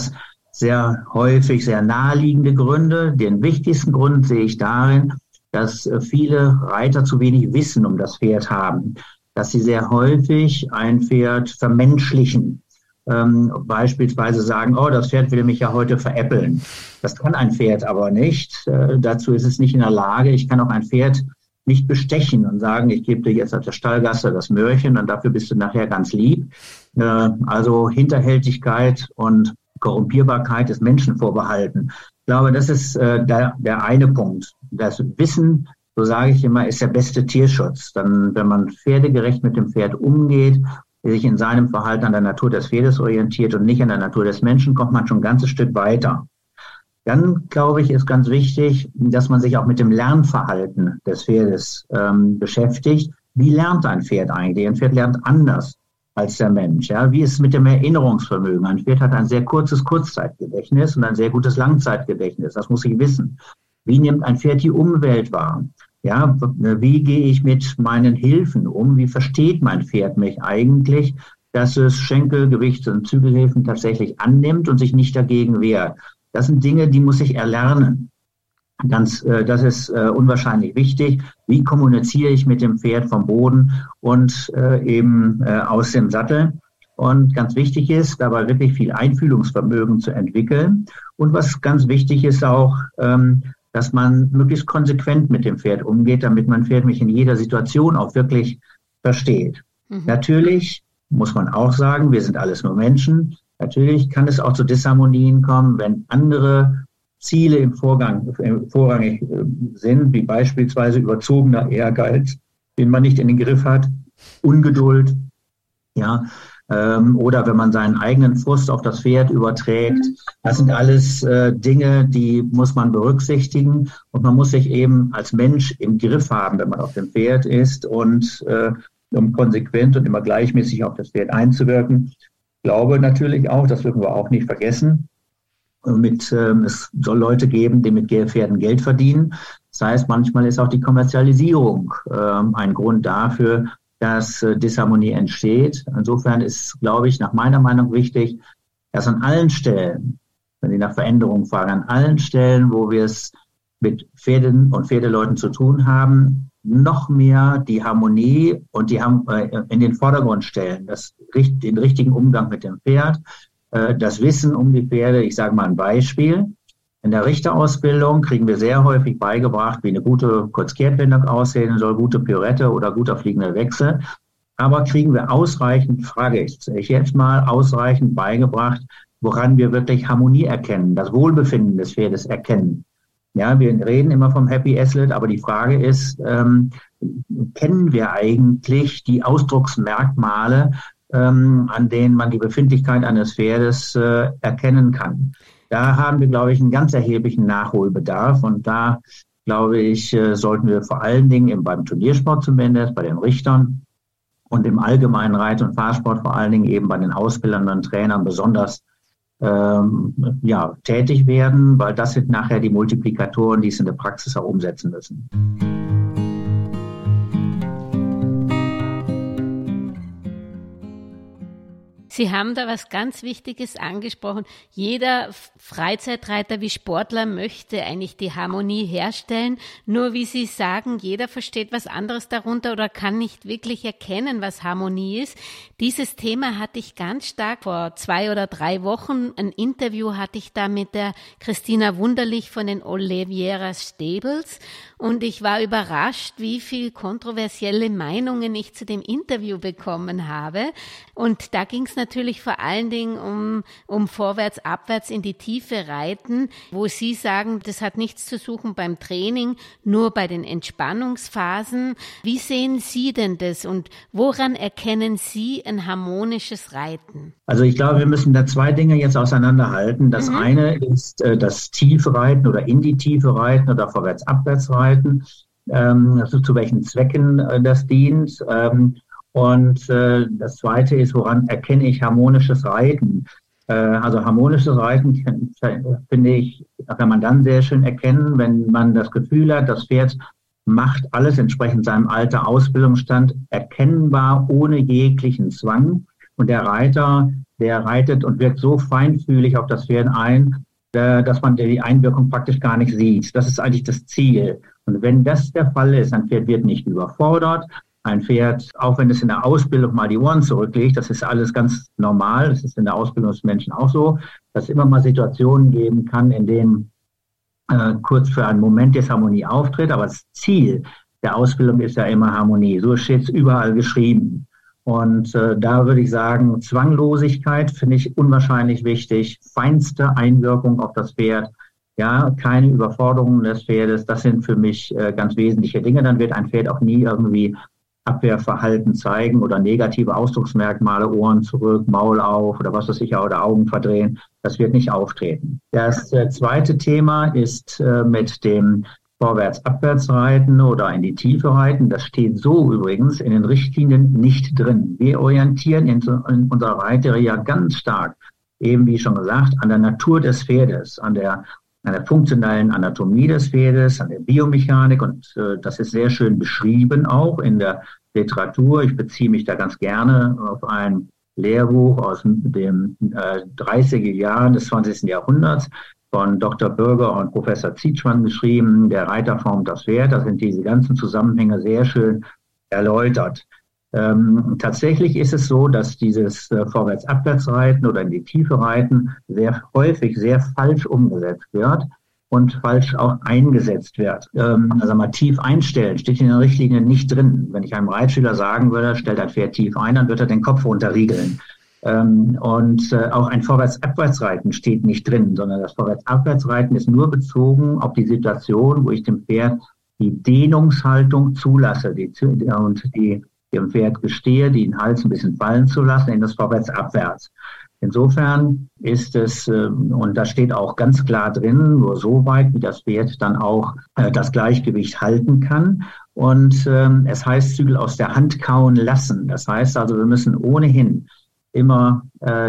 sehr häufig sehr naheliegende Gründe. Den wichtigsten Grund sehe ich darin, dass viele Reiter zu wenig Wissen um das Pferd haben, dass sie sehr häufig ein Pferd vermenschlichen. Beispielsweise sagen, oh, das Pferd will mich ja heute veräppeln. Das kann ein Pferd aber nicht. Dazu ist es nicht in der Lage. Ich kann auch ein Pferd nicht bestechen und sagen, ich gebe dir jetzt auf der Stallgasse das Möhrchen und dafür bist du nachher ganz lieb. Also Hinterhältigkeit und Korrumpierbarkeit des Menschen vorbehalten. Ich glaube, das ist der eine Punkt. Das Wissen, so sage ich immer, ist der beste Tierschutz. Dann, wenn man pferdegerecht mit dem Pferd umgeht, sich in seinem Verhalten an der Natur des Pferdes orientiert und nicht an der Natur des Menschen, kommt man schon ein ganzes Stück weiter. Dann, glaube ich, ist ganz wichtig, dass man sich auch mit dem Lernverhalten des Pferdes beschäftigt. Wie lernt ein Pferd eigentlich? Ein Pferd lernt anders als der Mensch. Ja? Wie ist es mit dem Erinnerungsvermögen? Ein Pferd hat ein sehr kurzes Kurzzeitgedächtnis und ein sehr gutes Langzeitgedächtnis. Das muss ich wissen. Wie nimmt ein Pferd die Umwelt wahr? Ja, wie gehe ich mit meinen Hilfen um? Wie versteht mein Pferd mich eigentlich, dass es Schenkel, Gewichts- und Zügelhilfen tatsächlich annimmt und sich nicht dagegen wehrt? Das sind Dinge, die muss ich erlernen. Das ist unwahrscheinlich wichtig. Wie kommuniziere ich mit dem Pferd vom Boden und eben aus dem Sattel? Und ganz wichtig ist, dabei wirklich viel Einfühlungsvermögen zu entwickeln. Und was ganz wichtig ist auch, dass man möglichst konsequent mit dem Pferd umgeht, damit mein Pferd mich in jeder Situation auch wirklich versteht. Natürlich muss man auch sagen, wir sind alles nur Menschen. Natürlich kann es auch zu Disharmonien kommen, wenn andere Ziele vorrangig sind, wie beispielsweise überzogener Ehrgeiz, den man nicht in den Griff hat, Ungeduld, ja, oder wenn man seinen eigenen Frust auf das Pferd überträgt. Das sind alles Dinge, die muss man berücksichtigen und man muss sich eben als Mensch im Griff haben, wenn man auf dem Pferd ist und um konsequent und immer gleichmäßig auf das Pferd einzuwirken. Ich glaube natürlich auch, das dürfen wir auch nicht vergessen, es soll Leute geben, die mit Pferden Geld verdienen. Das heißt, manchmal ist auch die Kommerzialisierung ein Grund dafür, dass Disharmonie entsteht. Insofern ist, glaube ich, nach meiner Meinung wichtig, dass an allen Stellen, wenn Sie nach Veränderungen fragen, an allen Stellen, wo wir es mit Pferden und Pferdeleuten zu tun haben, noch mehr die Harmonie und die in den Vordergrund stellen, den richtigen Umgang mit dem Pferd, das Wissen um die Pferde. Ich sage mal ein Beispiel. In der Richterausbildung kriegen wir sehr häufig beigebracht, wie eine gute Kurzkehrtwendung aussehen soll, gute Pirouette oder guter fliegender Wechsel. Aber kriegen wir ausreichend beigebracht, woran wir wirklich Harmonie erkennen, das Wohlbefinden des Pferdes erkennen. Ja, wir reden immer vom Happy Athlet, aber die Frage ist, kennen wir eigentlich die Ausdrucksmerkmale, an denen man die Befindlichkeit eines Pferdes erkennen kann? Da haben wir, glaube ich, einen ganz erheblichen Nachholbedarf. Und da, glaube ich, sollten wir vor allen Dingen eben beim Turniersport zumindest, bei den Richtern und im allgemeinen Reit- und Fahrsport vor allen Dingen eben bei den Ausbildern und Trainern besonders tätig werden, weil das sind nachher die Multiplikatoren, die es in der Praxis auch umsetzen müssen. Sie haben da was ganz Wichtiges angesprochen. Jeder Freizeitreiter wie Sportler möchte eigentlich die Harmonie herstellen. Nur wie Sie sagen, jeder versteht was anderes darunter oder kann nicht wirklich erkennen, was Harmonie ist. Dieses Thema hatte ich ganz stark vor 2 oder 3 Wochen. Ein Interview hatte ich da mit der Christina Wunderlich von den Oliveira Stables. Und ich war überrascht, wie viel kontroversielle Meinungen ich zu dem Interview bekommen habe. Und da ging es natürlich vor allen Dingen um vorwärts, abwärts in die Tiefe reiten, wo Sie sagen, das hat nichts zu suchen beim Training, nur bei den Entspannungsphasen. Wie sehen Sie denn das und woran erkennen Sie ein harmonisches Reiten? Also ich glaube, wir müssen da 2 Dinge jetzt auseinanderhalten. Das eine ist das tiefe Reiten oder in die Tiefe reiten oder vorwärts, abwärts reiten, also zu welchen Zwecken das dient. Und das Zweite ist, woran erkenne ich harmonisches Reiten? Also harmonisches Reiten, finde ich, kann man dann sehr schön erkennen, wenn man das Gefühl hat, das Pferd macht alles entsprechend seinem Alter, Ausbildungsstand erkennbar ohne jeglichen Zwang. Und der Reiter, der reitet und wirkt so feinfühlig auf das Pferd ein, dass man die Einwirkung praktisch gar nicht sieht. Das ist eigentlich das Ziel. Und wenn das der Fall ist, ein Pferd wird nicht überfordert. Ein Pferd, auch wenn es in der Ausbildung mal die Ohren zurücklegt, das ist alles ganz normal. Das ist in der Ausbildung des Menschen auch so, dass es immer mal Situationen geben kann, in denen kurz für einen Moment Disharmonie auftritt. Aber das Ziel der Ausbildung ist ja immer Harmonie. So steht es überall geschrieben. Und da würde ich sagen, Zwanglosigkeit finde ich unwahrscheinlich wichtig. Feinste Einwirkung auf das Pferd. Ja, keine Überforderung des Pferdes. Das sind für mich ganz wesentliche Dinge. Dann wird ein Pferd auch nie irgendwie Abwehrverhalten zeigen oder negative Ausdrucksmerkmale, Ohren zurück, Maul auf oder was weiß ich, oder Augen verdrehen. Das wird nicht auftreten. Das zweite Thema ist mit dem Vorwärts-Abwärts-Reiten oder in die Tiefe reiten. Das steht so übrigens in den Richtlinien nicht drin. Wir orientieren in unserer Reiterie ja ganz stark, eben wie schon gesagt, an der Natur des Pferdes, an der funktionellen Anatomie des Pferdes, an der Biomechanik, und das ist sehr schön beschrieben auch in der Literatur. Ich beziehe mich da ganz gerne auf ein Lehrbuch aus den 30er Jahren des 20. Jahrhunderts von Dr. Bürger und Professor Zietschmann geschrieben, Der Reiter formt das Pferd. Da sind diese ganzen Zusammenhänge sehr schön erläutert. Tatsächlich ist es so, dass dieses Vorwärts-Abwärts-Reiten oder in die Tiefe Reiten sehr häufig sehr falsch umgesetzt wird und falsch auch eingesetzt wird. Also mal tief einstellen, steht in den Richtlinien nicht drin. Wenn ich einem Reitschüler sagen würde, stellt ein Pferd tief ein, dann wird er den Kopf runterriegeln. Und auch ein Vorwärts-Abwärts-Reiten steht nicht drin, sondern das Vorwärts-Abwärts-Reiten ist nur bezogen auf die Situation, wo ich dem Pferd die Dehnungshaltung zulasse und dem Pferd gestehe, den Hals ein bisschen fallen zu lassen in das Vorwärts-Abwärts. Insofern ist es, und da steht auch ganz klar drin, nur so weit, wie das Pferd dann auch das Gleichgewicht halten kann. Und es heißt, Zügel aus der Hand kauen lassen. Das heißt also, wir müssen ohnehin immer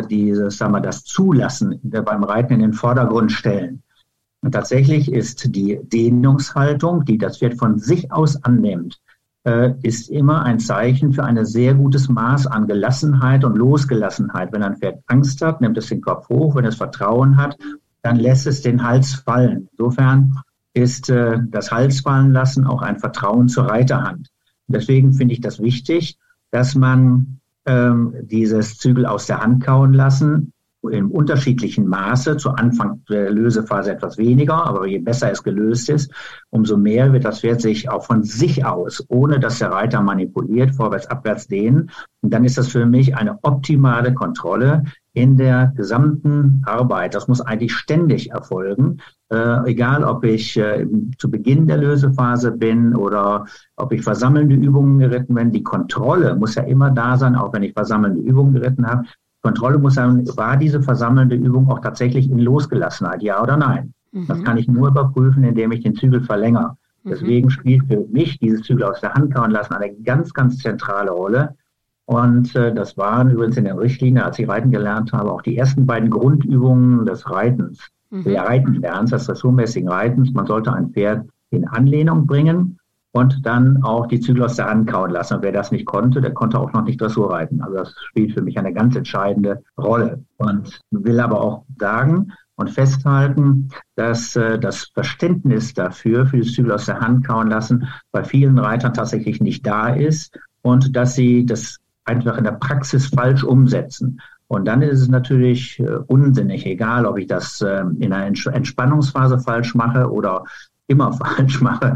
das Zulassen beim Reiten in den Vordergrund stellen. Und tatsächlich ist die Dehnungshaltung, die das Pferd von sich aus annimmt, ist immer ein Zeichen für ein sehr gutes Maß an Gelassenheit und Losgelassenheit. Wenn ein Pferd Angst hat, nimmt es den Kopf hoch. Wenn es Vertrauen hat, dann lässt es den Hals fallen. Insofern ist das Halsfallenlassen auch ein Vertrauen zur Reiterhand. Und deswegen finde ich das wichtig, dass man dieses Zügel aus der Hand kauen lassen im unterschiedlichen Maße, zu Anfang der Lösephase etwas weniger, aber je besser es gelöst ist, umso mehr wird das Pferd sich auch von sich aus, ohne dass der Reiter manipuliert, vorwärts, abwärts dehnen. Und dann ist das für mich eine optimale Kontrolle in der gesamten Arbeit. Das muss eigentlich ständig erfolgen, egal ob ich zu Beginn der Lösephase bin oder ob ich versammelnde Übungen geritten bin. Die Kontrolle muss ja immer da sein, auch wenn ich versammelnde Übungen geritten habe. Kontrolle muss sein, war diese versammelnde Übung auch tatsächlich in Losgelassenheit, ja oder nein? Mhm. Das kann ich nur überprüfen, indem ich den Zügel verlängere. Mhm. Deswegen spielt für mich dieses Zügel aus der Hand kauen lassen eine ganz, ganz zentrale Rolle. Und das waren übrigens in den Richtlinien, als ich reiten gelernt habe, auch die ersten beiden Grundübungen des Reitens, der Reitenlernens, des dressurmäßigen Reitens. Man sollte ein Pferd in Anlehnung bringen und dann auch die Zügel aus der Hand kauen lassen. Und wer das nicht konnte, der konnte auch noch nicht Dressur reiten. Also das spielt für mich eine ganz entscheidende Rolle. Und will aber auch sagen und festhalten, dass das Verständnis dafür, für die Zügel aus der Hand kauen lassen, bei vielen Reitern tatsächlich nicht da ist und dass sie das einfach in der Praxis falsch umsetzen. Und dann ist es natürlich unsinnig, egal ob ich das in einer Entspannungsphase falsch mache oder immer falsch mache,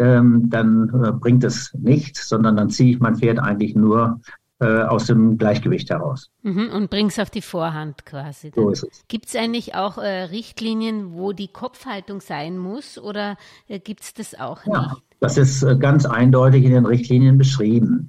dann bringt es nichts, sondern dann ziehe ich mein Pferd eigentlich nur aus dem Gleichgewicht heraus. Und bring's auf die Vorhand quasi. Dann. So ist es. Gibt es eigentlich auch Richtlinien, wo die Kopfhaltung sein muss, oder gibt es das auch nicht? Ja, das ist ganz eindeutig in den Richtlinien beschrieben.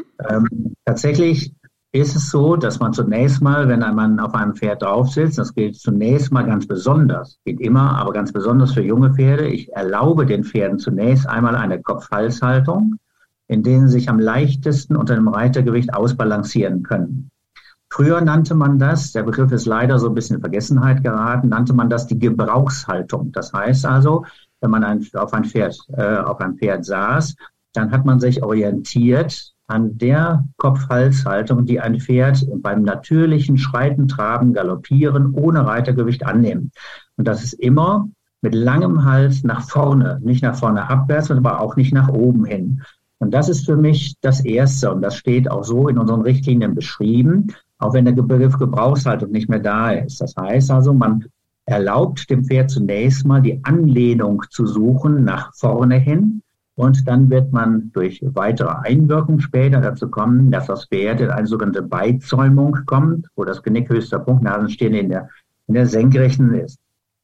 Tatsächlich ist es so, dass man zunächst mal, wenn man auf einem Pferd drauf sitzt, das gilt zunächst mal ganz besonders, geht immer, aber ganz besonders für junge Pferde, ich erlaube den Pferden zunächst einmal eine Kopf-Hals-Haltung, in denen sie sich am leichtesten unter dem Reitergewicht ausbalancieren können. Früher nannte man das, der Begriff ist leider so ein bisschen in Vergessenheit geraten, nannte man das die Gebrauchshaltung. Das heißt also, wenn man auf ein Pferd saß, dann hat man sich orientiert an der Kopf-Hals-Haltung, die ein Pferd beim natürlichen Schreiten, Traben, Galoppieren ohne Reitergewicht annimmt. Und das ist immer mit langem Hals nach vorne, nicht nach vorne abwärts, aber auch nicht nach oben hin. Und das ist für mich das Erste. Und das steht auch so in unseren Richtlinien beschrieben, auch wenn der Begriff Gebrauchshaltung nicht mehr da ist. Das heißt also, man erlaubt dem Pferd zunächst mal die Anlehnung zu suchen nach vorne hin. Und dann wird man durch weitere Einwirkung später dazu kommen, dass das Pferd in eine sogenannte Beizäumung kommt, wo das Genick höchster Punkt Nasenstehende in der Senkrechten ist.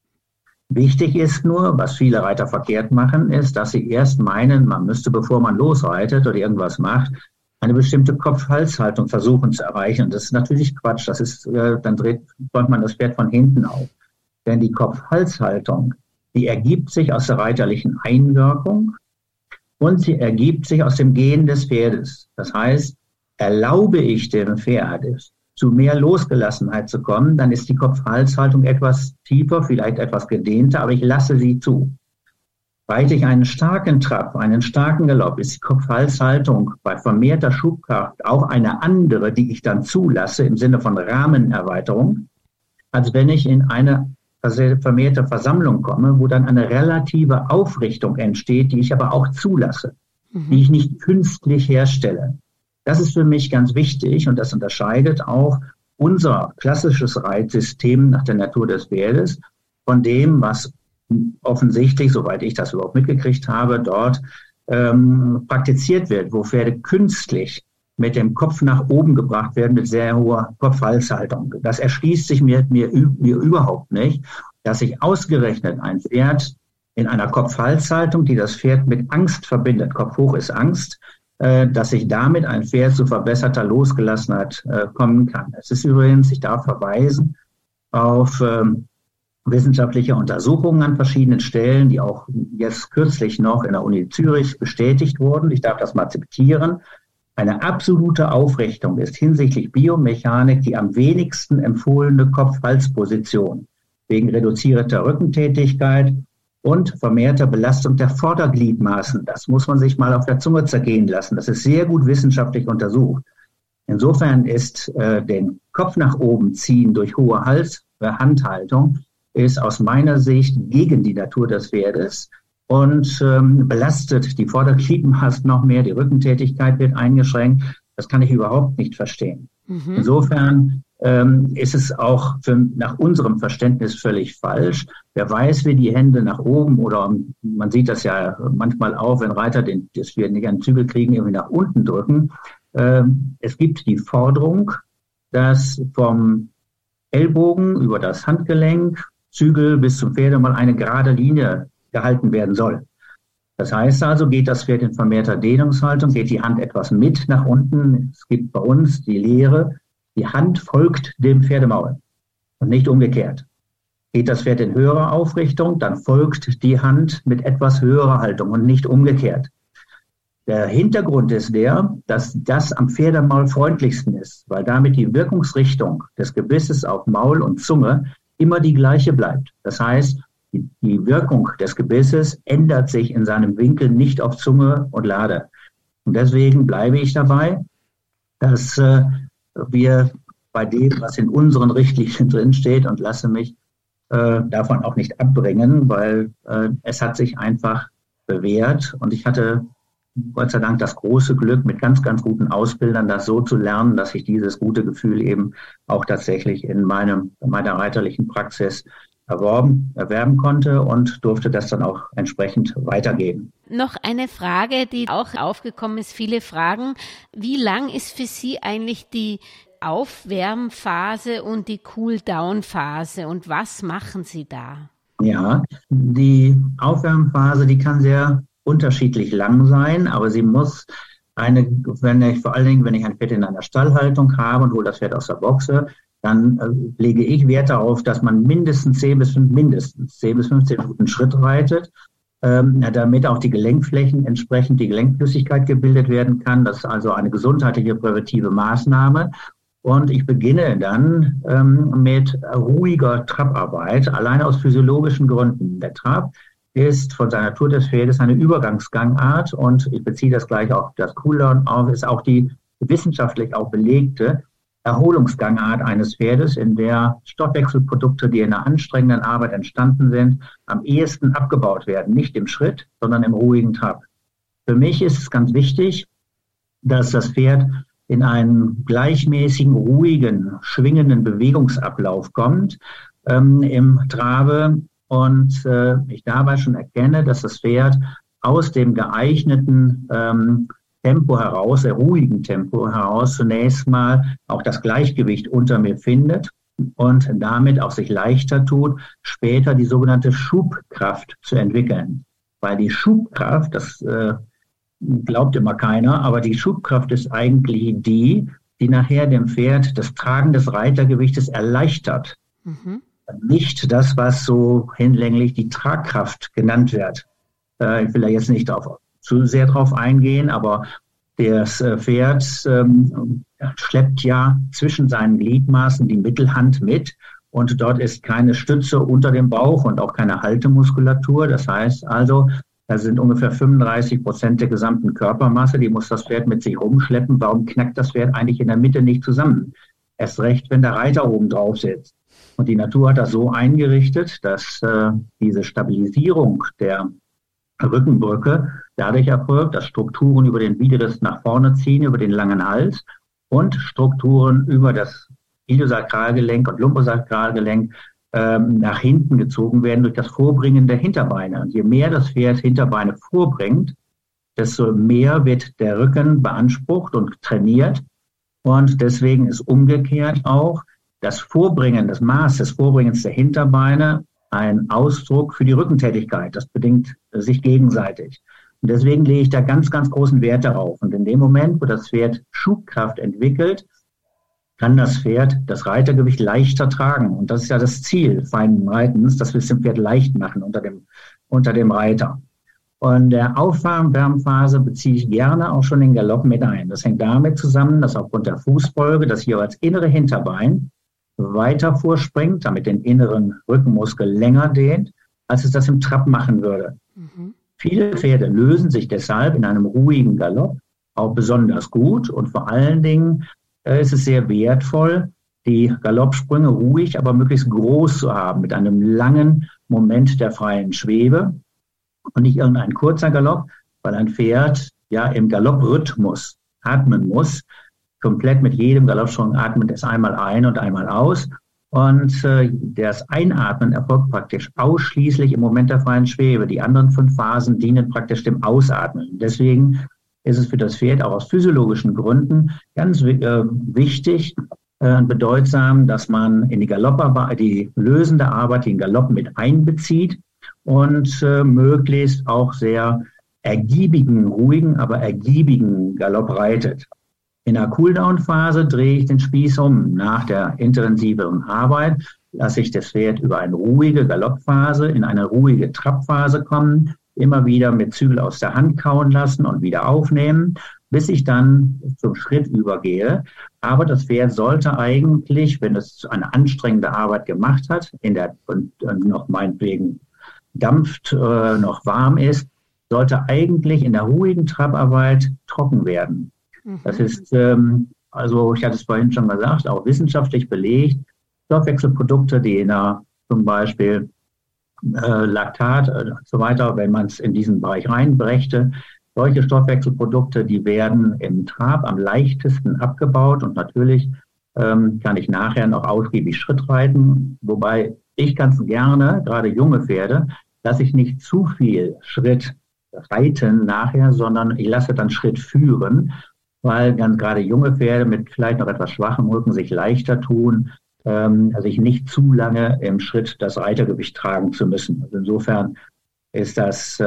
Wichtig ist nur, was viele Reiter verkehrt machen, ist, dass sie erst meinen, man müsste, bevor man losreitet oder irgendwas macht, eine bestimmte Kopf-Hals-Haltung versuchen zu erreichen. Und das ist natürlich Quatsch. Das ist, dann bäumt man das Pferd von hinten auf. Denn die Kopf-Hals-Haltung, die ergibt sich aus der reiterlichen Einwirkung und sie ergibt sich aus dem Gehen des Pferdes. Das heißt, erlaube ich dem Pferd zu mehr Losgelassenheit zu kommen, dann ist die Kopf-Hals-Haltung etwas tiefer, vielleicht etwas gedehnter, aber ich lasse sie zu. Reite ich einen starken Trab, einen starken Galopp, ist die Kopf-Hals-Haltung bei vermehrter Schubkraft auch eine andere, die ich dann zulasse im Sinne von Rahmenerweiterung, als wenn ich in eine vermehrte Versammlung komme, wo dann eine relative Aufrichtung entsteht, die ich aber auch zulasse, die ich nicht künstlich herstelle. Das ist für mich ganz wichtig und das unterscheidet auch unser klassisches Reitsystem nach der Natur des Pferdes von dem, was offensichtlich, soweit ich das überhaupt mitgekriegt habe, dort praktiziert wird, wo Pferde künstlich mit dem Kopf nach oben gebracht werden mit sehr hoher Kopf-Hals-Haltung. Das erschließt sich mir überhaupt nicht, dass sich ausgerechnet ein Pferd in einer Kopf-Hals-Haltung, die das Pferd mit Angst verbindet, Kopf hoch ist Angst, dass sich damit ein Pferd zu verbesserter Losgelassenheit kommen kann. Es ist übrigens, ich darf verweisen auf wissenschaftliche Untersuchungen an verschiedenen Stellen, die auch jetzt kürzlich noch in der Uni Zürich bestätigt wurden. Ich darf das mal zitieren. Eine absolute Aufrichtung ist hinsichtlich Biomechanik die am wenigsten empfohlene Kopf-Hals-Position wegen reduzierter Rückentätigkeit und vermehrter Belastung der Vordergliedmaßen. Das muss man sich mal auf der Zunge zergehen lassen. Das ist sehr gut wissenschaftlich untersucht. Insofern ist den Kopf nach oben ziehen durch hohe Handhaltung ist aus meiner Sicht gegen die Natur des Pferdes und belastet die Vordergliedmaßen noch mehr. Die Rückentätigkeit wird eingeschränkt. Das kann ich überhaupt nicht verstehen. Insofern ist es auch nach unserem Verständnis völlig falsch. Wer weiß, wie die Hände nach oben oder man sieht das ja manchmal auch, wenn Reiter das wir nicht an den Zügel kriegen, irgendwie nach unten drücken. Es gibt die Forderung, dass vom Ellbogen über das Handgelenk, Zügel bis zum Pferd mal eine gerade Linie gehalten werden soll. Das heißt also, geht das Pferd in vermehrter Dehnungshaltung, geht die Hand etwas mit nach unten. Es gibt bei uns die Lehre, die Hand folgt dem Pferdemaul und nicht umgekehrt. Geht das Pferd in höherer Aufrichtung, dann folgt die Hand mit etwas höherer Haltung und nicht umgekehrt. Der Hintergrund ist dass das am Pferdemaul freundlichsten ist, weil damit die Wirkungsrichtung des Gebisses auf Maul und Zunge immer die gleiche bleibt. Das heißt, die Wirkung des Gebisses ändert sich in seinem Winkel nicht auf Zunge und Lade. Und deswegen bleibe ich dabei, dass wir bei dem, was in unseren Richtlinien drinsteht, und lasse mich davon auch nicht abbringen, weil es hat sich einfach bewährt. Und ich hatte Gott sei Dank das große Glück, mit ganz, ganz guten Ausbildern das so zu lernen, dass ich dieses gute Gefühl eben auch tatsächlich in meiner reiterlichen Praxis erwerben konnte und durfte das dann auch entsprechend weitergeben. Noch eine Frage, die auch aufgekommen ist, viele Fragen. Wie lang ist für Sie eigentlich die Aufwärmphase und die Cool-Down-Phase und was machen Sie da? Ja, die Aufwärmphase, die kann sehr unterschiedlich lang sein, aber sie muss vor allen Dingen, wenn ich ein Pferd in einer Stallhaltung habe und hole das Pferd aus der Boxe, dann lege ich Wert darauf, dass man mindestens 10 bis 15 Minuten Schritt reitet, damit auch die Gelenkflächen entsprechend die Gelenkflüssigkeit gebildet werden kann. Das ist also eine gesundheitliche präventive Maßnahme. Und ich beginne dann mit ruhiger Trabarbeit, allein aus physiologischen Gründen. Der Trab ist von seiner Natur des Pferdes eine Übergangsgangart und ich beziehe das gleich auf das Cooldown auf, ist auch die wissenschaftlich auch belegte Erholungsgangart eines Pferdes, in der Stoffwechselprodukte, die in einer anstrengenden Arbeit entstanden sind, am ehesten abgebaut werden. Nicht im Schritt, sondern im ruhigen Trab. Für mich ist es ganz wichtig, dass das Pferd in einen gleichmäßigen, ruhigen, schwingenden Bewegungsablauf kommt im Trabe und ich dabei schon erkenne, dass das Pferd aus dem geeigneten Tempo heraus, der ruhigen Tempo heraus, zunächst mal auch das Gleichgewicht unter mir findet und damit auch sich leichter tut, später die sogenannte Schubkraft zu entwickeln. Weil die Schubkraft, das glaubt immer keiner, aber die Schubkraft ist eigentlich die nachher dem Pferd das Tragen des Reitergewichtes erleichtert. Mhm. Nicht das, was so hinlänglich die Tragkraft genannt wird. Ich will da jetzt nicht zu sehr drauf eingehen, aber das Pferd schleppt ja zwischen seinen Gliedmaßen die Mittelhand mit und dort ist keine Stütze unter dem Bauch und auch keine Haltemuskulatur. Das heißt also, das sind ungefähr 35% der gesamten Körpermasse, die muss das Pferd mit sich rumschleppen. Warum knackt das Pferd eigentlich in der Mitte nicht zusammen? Erst recht, wenn der Reiter oben drauf sitzt. Und die Natur hat das so eingerichtet, dass diese Stabilisierung der Rückenbrücke dadurch erfolgt, dass Strukturen über den Biderriss nach vorne ziehen, über den langen Hals und Strukturen über das Iliosakralgelenk und Lumbosakralgelenk nach hinten gezogen werden durch das Vorbringen der Hinterbeine. Und je mehr das Pferd Hinterbeine vorbringt, desto mehr wird der Rücken beansprucht und trainiert. Und deswegen ist umgekehrt auch das Vorbringen, das Maß des Vorbringens der Hinterbeine ein Ausdruck für die Rückentätigkeit. Das bedingt sich gegenseitig. Und deswegen lege ich da ganz, ganz großen Wert darauf. Und in dem Moment, wo das Pferd Schubkraft entwickelt, kann das Pferd das Reitergewicht leichter tragen. Und das ist ja das Ziel feinen Reitens, dass wir es dem Pferd leicht machen unter dem Reiter. Und der Aufwärmphase beziehe ich gerne auch schon den Galopp mit ein. Das hängt damit zusammen, dass aufgrund der Fußbeuge das jeweils innere Hinterbein weiter vorspringt, damit den inneren Rückenmuskel länger dehnt, als es das im Trab machen würde. Mhm. Viele Pferde lösen sich deshalb in einem ruhigen Galopp auch besonders gut und vor allen Dingen ist es sehr wertvoll, die Galoppsprünge ruhig, aber möglichst groß zu haben, mit einem langen Moment der freien Schwebe und nicht irgendein kurzer Galopp, weil ein Pferd ja im Galopprhythmus atmen muss. Komplett mit jedem Galoppsprung atmet es einmal ein und einmal aus. Und das Einatmen erfolgt praktisch ausschließlich im Moment der freien Schwebe. Die anderen 5 Phasen dienen praktisch dem Ausatmen. Deswegen ist es für das Pferd auch aus physiologischen Gründen ganz wichtig und bedeutsam, dass man in die Galopparbeit, die lösende Arbeit, den Galopp mit einbezieht und möglichst auch sehr ergiebigen, ruhigen, aber ergiebigen Galopp reitet. In der Cooldown-Phase drehe ich den Spieß um. Nach der intensiveren Arbeit lasse ich das Pferd über eine ruhige Galoppphase in eine ruhige Trabphase kommen, immer wieder mit Zügel aus der Hand kauen lassen und wieder aufnehmen, bis ich dann zum Schritt übergehe. Aber das Pferd sollte eigentlich, wenn es eine anstrengende Arbeit gemacht hat, und noch meinetwegen dampft, noch warm ist, sollte eigentlich in der ruhigen Trabarbeit trocken werden. Das ist, also ich hatte es vorhin schon gesagt, auch wissenschaftlich belegt, Stoffwechselprodukte, die zum Beispiel Laktat und so weiter, wenn man es in diesen Bereich reinbrächte, solche Stoffwechselprodukte, die werden im Trab am leichtesten abgebaut und natürlich kann ich nachher noch ausgiebig Schritt reiten, wobei ich ganz gerne, gerade junge Pferde, lasse ich nicht zu viel Schritt reiten nachher, sondern ich lasse dann Schritt führen, weil ganz gerade junge Pferde mit vielleicht noch etwas schwachem Rücken sich leichter tun, sich nicht zu lange im Schritt das Reitergewicht tragen zu müssen. Also insofern ist das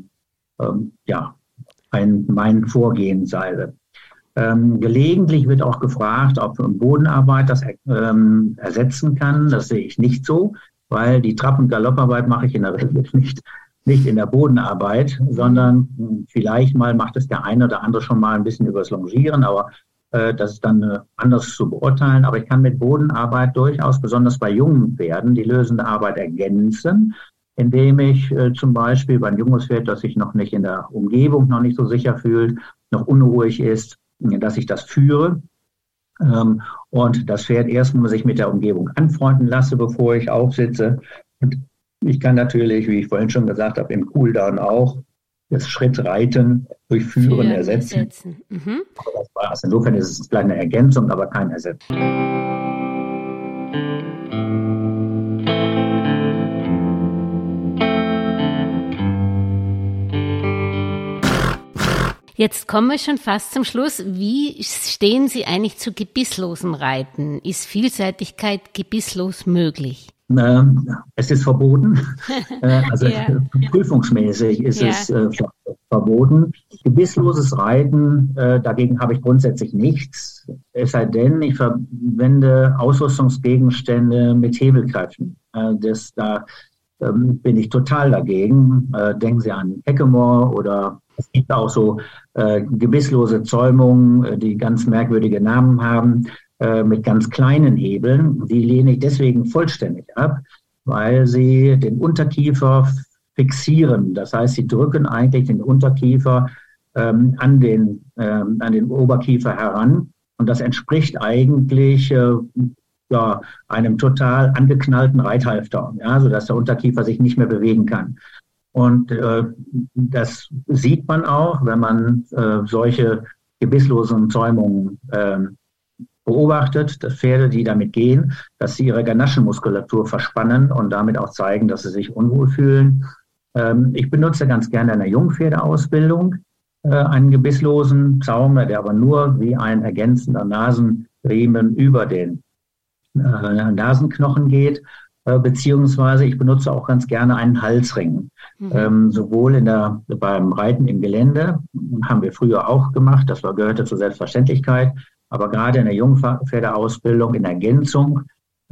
mein Vorgehensweise. Gelegentlich wird auch gefragt, ob Bodenarbeit das ersetzen kann. Das sehe ich nicht so, weil die Trab- und Galopparbeit mache ich in der Regel nicht in der Bodenarbeit, sondern vielleicht mal macht es der eine oder andere schon mal ein bisschen übers Longieren, aber das ist dann anders zu beurteilen. Aber ich kann mit Bodenarbeit durchaus, besonders bei jungen Pferden, die lösende Arbeit ergänzen, indem ich zum Beispiel bei ein junges Pferd, das sich noch nicht in der Umgebung noch nicht so sicher fühlt, noch unruhig ist, dass ich das führe. Und das Pferd erstmal sich mit der Umgebung anfreunden lasse, bevor ich aufsitze. Und ich kann natürlich, wie ich vorhin schon gesagt habe, im Cooldown auch das Schrittreiten durch Führen ersetzen. Mhm. Das war's. Insofern ist es vielleicht eine Ergänzung, aber kein Ersatz. Jetzt kommen wir schon fast zum Schluss. Wie stehen Sie eigentlich zu gebisslosem Reiten? Ist Vielseitigkeit gebisslos möglich? Es ist verboten. Prüfungsmäßig ist es verboten. Gebissloses Reiten, dagegen habe ich grundsätzlich nichts. Es sei denn, ich verwende Ausrüstungsgegenstände mit Hebelkräften. Da bin ich total dagegen. Denken Sie an Hackamore oder es gibt auch so gebisslose Zäumungen, die ganz merkwürdige Namen haben, mit ganz kleinen Hebeln. Die lehne ich deswegen vollständig ab, weil sie den Unterkiefer fixieren. Das heißt, sie drücken eigentlich den Unterkiefer an den Oberkiefer heran. Und das entspricht eigentlich einem total angeknallten Reithalfter, sodass der Unterkiefer sich nicht mehr bewegen kann. Und das sieht man auch, wenn man solche gebisslosen Zäumungen beobachtet, dass Pferde, die damit gehen, dass sie ihre Ganaschenmuskulatur verspannen und damit auch zeigen, dass sie sich unwohl fühlen. Ich benutze ganz gerne in der Jungpferdeausbildung einen gebisslosen Zaum, der aber nur wie ein ergänzender Nasenriemen über den Nasenknochen geht. Beziehungsweise ich benutze auch ganz gerne einen Halsring. Sowohl beim Reiten im Gelände, haben wir früher auch gemacht, das gehörte zur Selbstverständlichkeit, aber gerade in der Jungpferdeausbildung in Ergänzung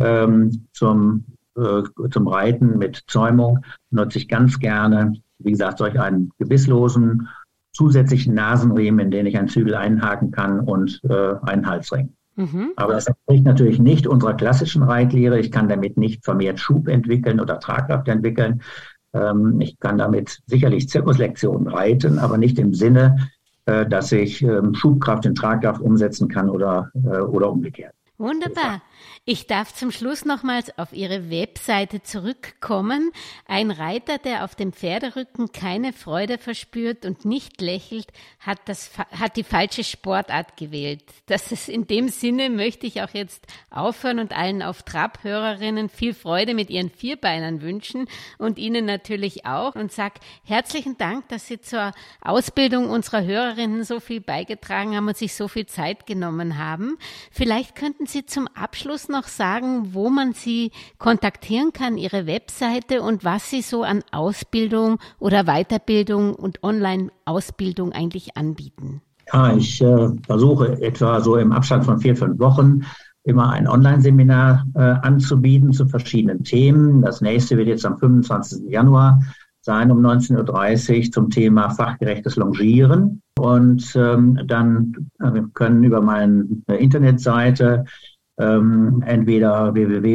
zum Reiten mit Zäumung nutze ich ganz gerne, wie gesagt, solch einen gebisslosen zusätzlichen Nasenriemen, in den ich einen Zügel einhaken kann und einen Halsring. Aber das entspricht natürlich nicht unserer klassischen Reitlehre. Ich kann damit nicht vermehrt Schub entwickeln oder Tragkraft entwickeln. Ich kann damit sicherlich Zirkuslektionen reiten, aber nicht im Sinne, dass ich Schubkraft in Tragkraft umsetzen kann oder umgekehrt. Wunderbar. Ich darf zum Schluss nochmals auf Ihre Webseite zurückkommen. Ein Reiter, der auf dem Pferderücken keine Freude verspürt und nicht lächelt, hat die falsche Sportart gewählt. In dem Sinne möchte ich auch jetzt aufhören und allen auf Trab-Hörerinnen viel Freude mit ihren Vierbeinern wünschen und Ihnen natürlich auch und sag herzlichen Dank, dass Sie zur Ausbildung unserer Hörerinnen so viel beigetragen haben und sich so viel Zeit genommen haben. Vielleicht könnten Sie zum Abschluss noch sagen, wo man Sie kontaktieren kann, Ihre Webseite und was Sie so an Ausbildung oder Weiterbildung und Online-Ausbildung eigentlich anbieten? Ja, ich versuche etwa so im Abstand von 4-5 Wochen immer ein Online-Seminar anzubieten zu verschiedenen Themen. Das nächste wird jetzt am 25. Januar sein um 19.30 Uhr zum Thema fachgerechtes Longieren. Und dann können über meine Internetseite entweder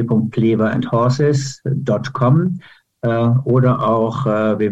www.pleverandhorses.com oder auch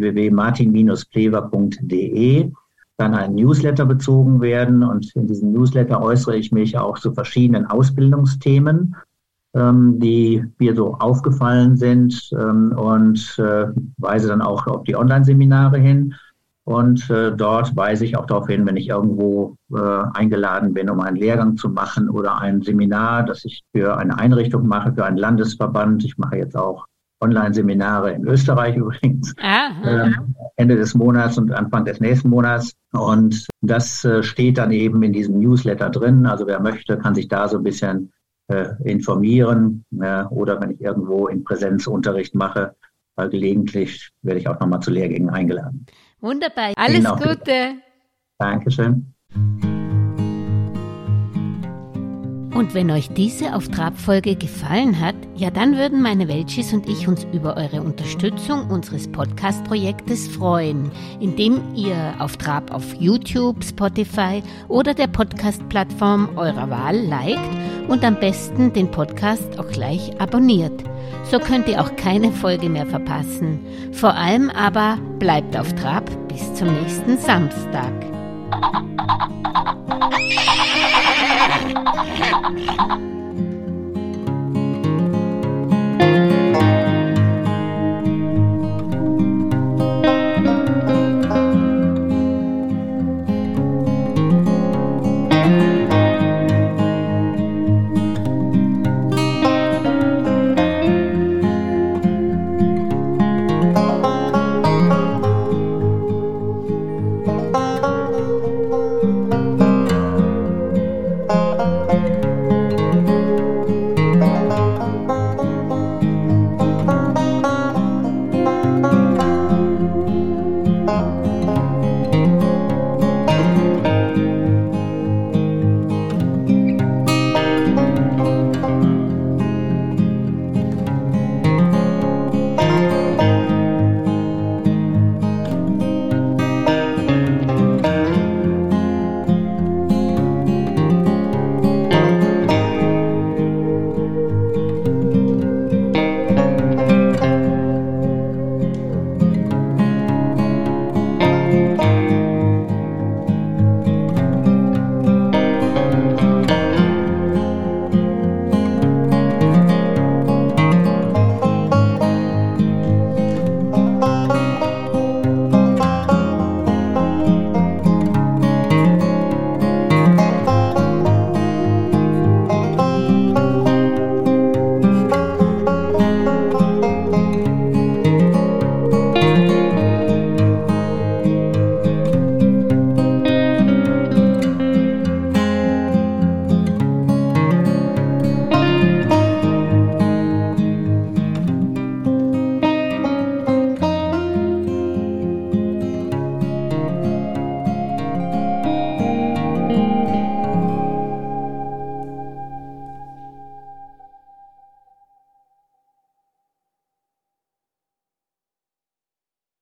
www.martin-plever.de dann ein Newsletter bezogen werden. Und in diesem Newsletter äußere ich mich auch zu verschiedenen Ausbildungsthemen, die mir so aufgefallen sind und weise dann auch auf die Online-Seminare hin. Und dort weise ich auch darauf hin, wenn ich irgendwo eingeladen bin, um einen Lehrgang zu machen oder ein Seminar, das ich für eine Einrichtung mache, für einen Landesverband. Ich mache jetzt auch Online-Seminare in Österreich übrigens, Ende des Monats und Anfang des nächsten Monats. Und das steht dann eben in diesem Newsletter drin. Also wer möchte, kann sich da so ein bisschen informieren oder wenn ich irgendwo in Präsenzunterricht mache, gelegentlich werde ich auch nochmal zu Lehrgängen eingeladen. Wunderbar. Alles Gute. Dankeschön. Und wenn euch diese Auf Trab-Folge gefallen hat, ja, dann würden meine Welchis und ich uns über eure Unterstützung unseres Podcast-Projektes freuen, indem ihr Auf Trab auf YouTube, Spotify oder der Podcast-Plattform eurer Wahl liked und am besten den Podcast auch gleich abonniert. So könnt ihr auch keine Folge mehr verpassen. Vor allem aber bleibt auf Trab bis zum nächsten Samstag.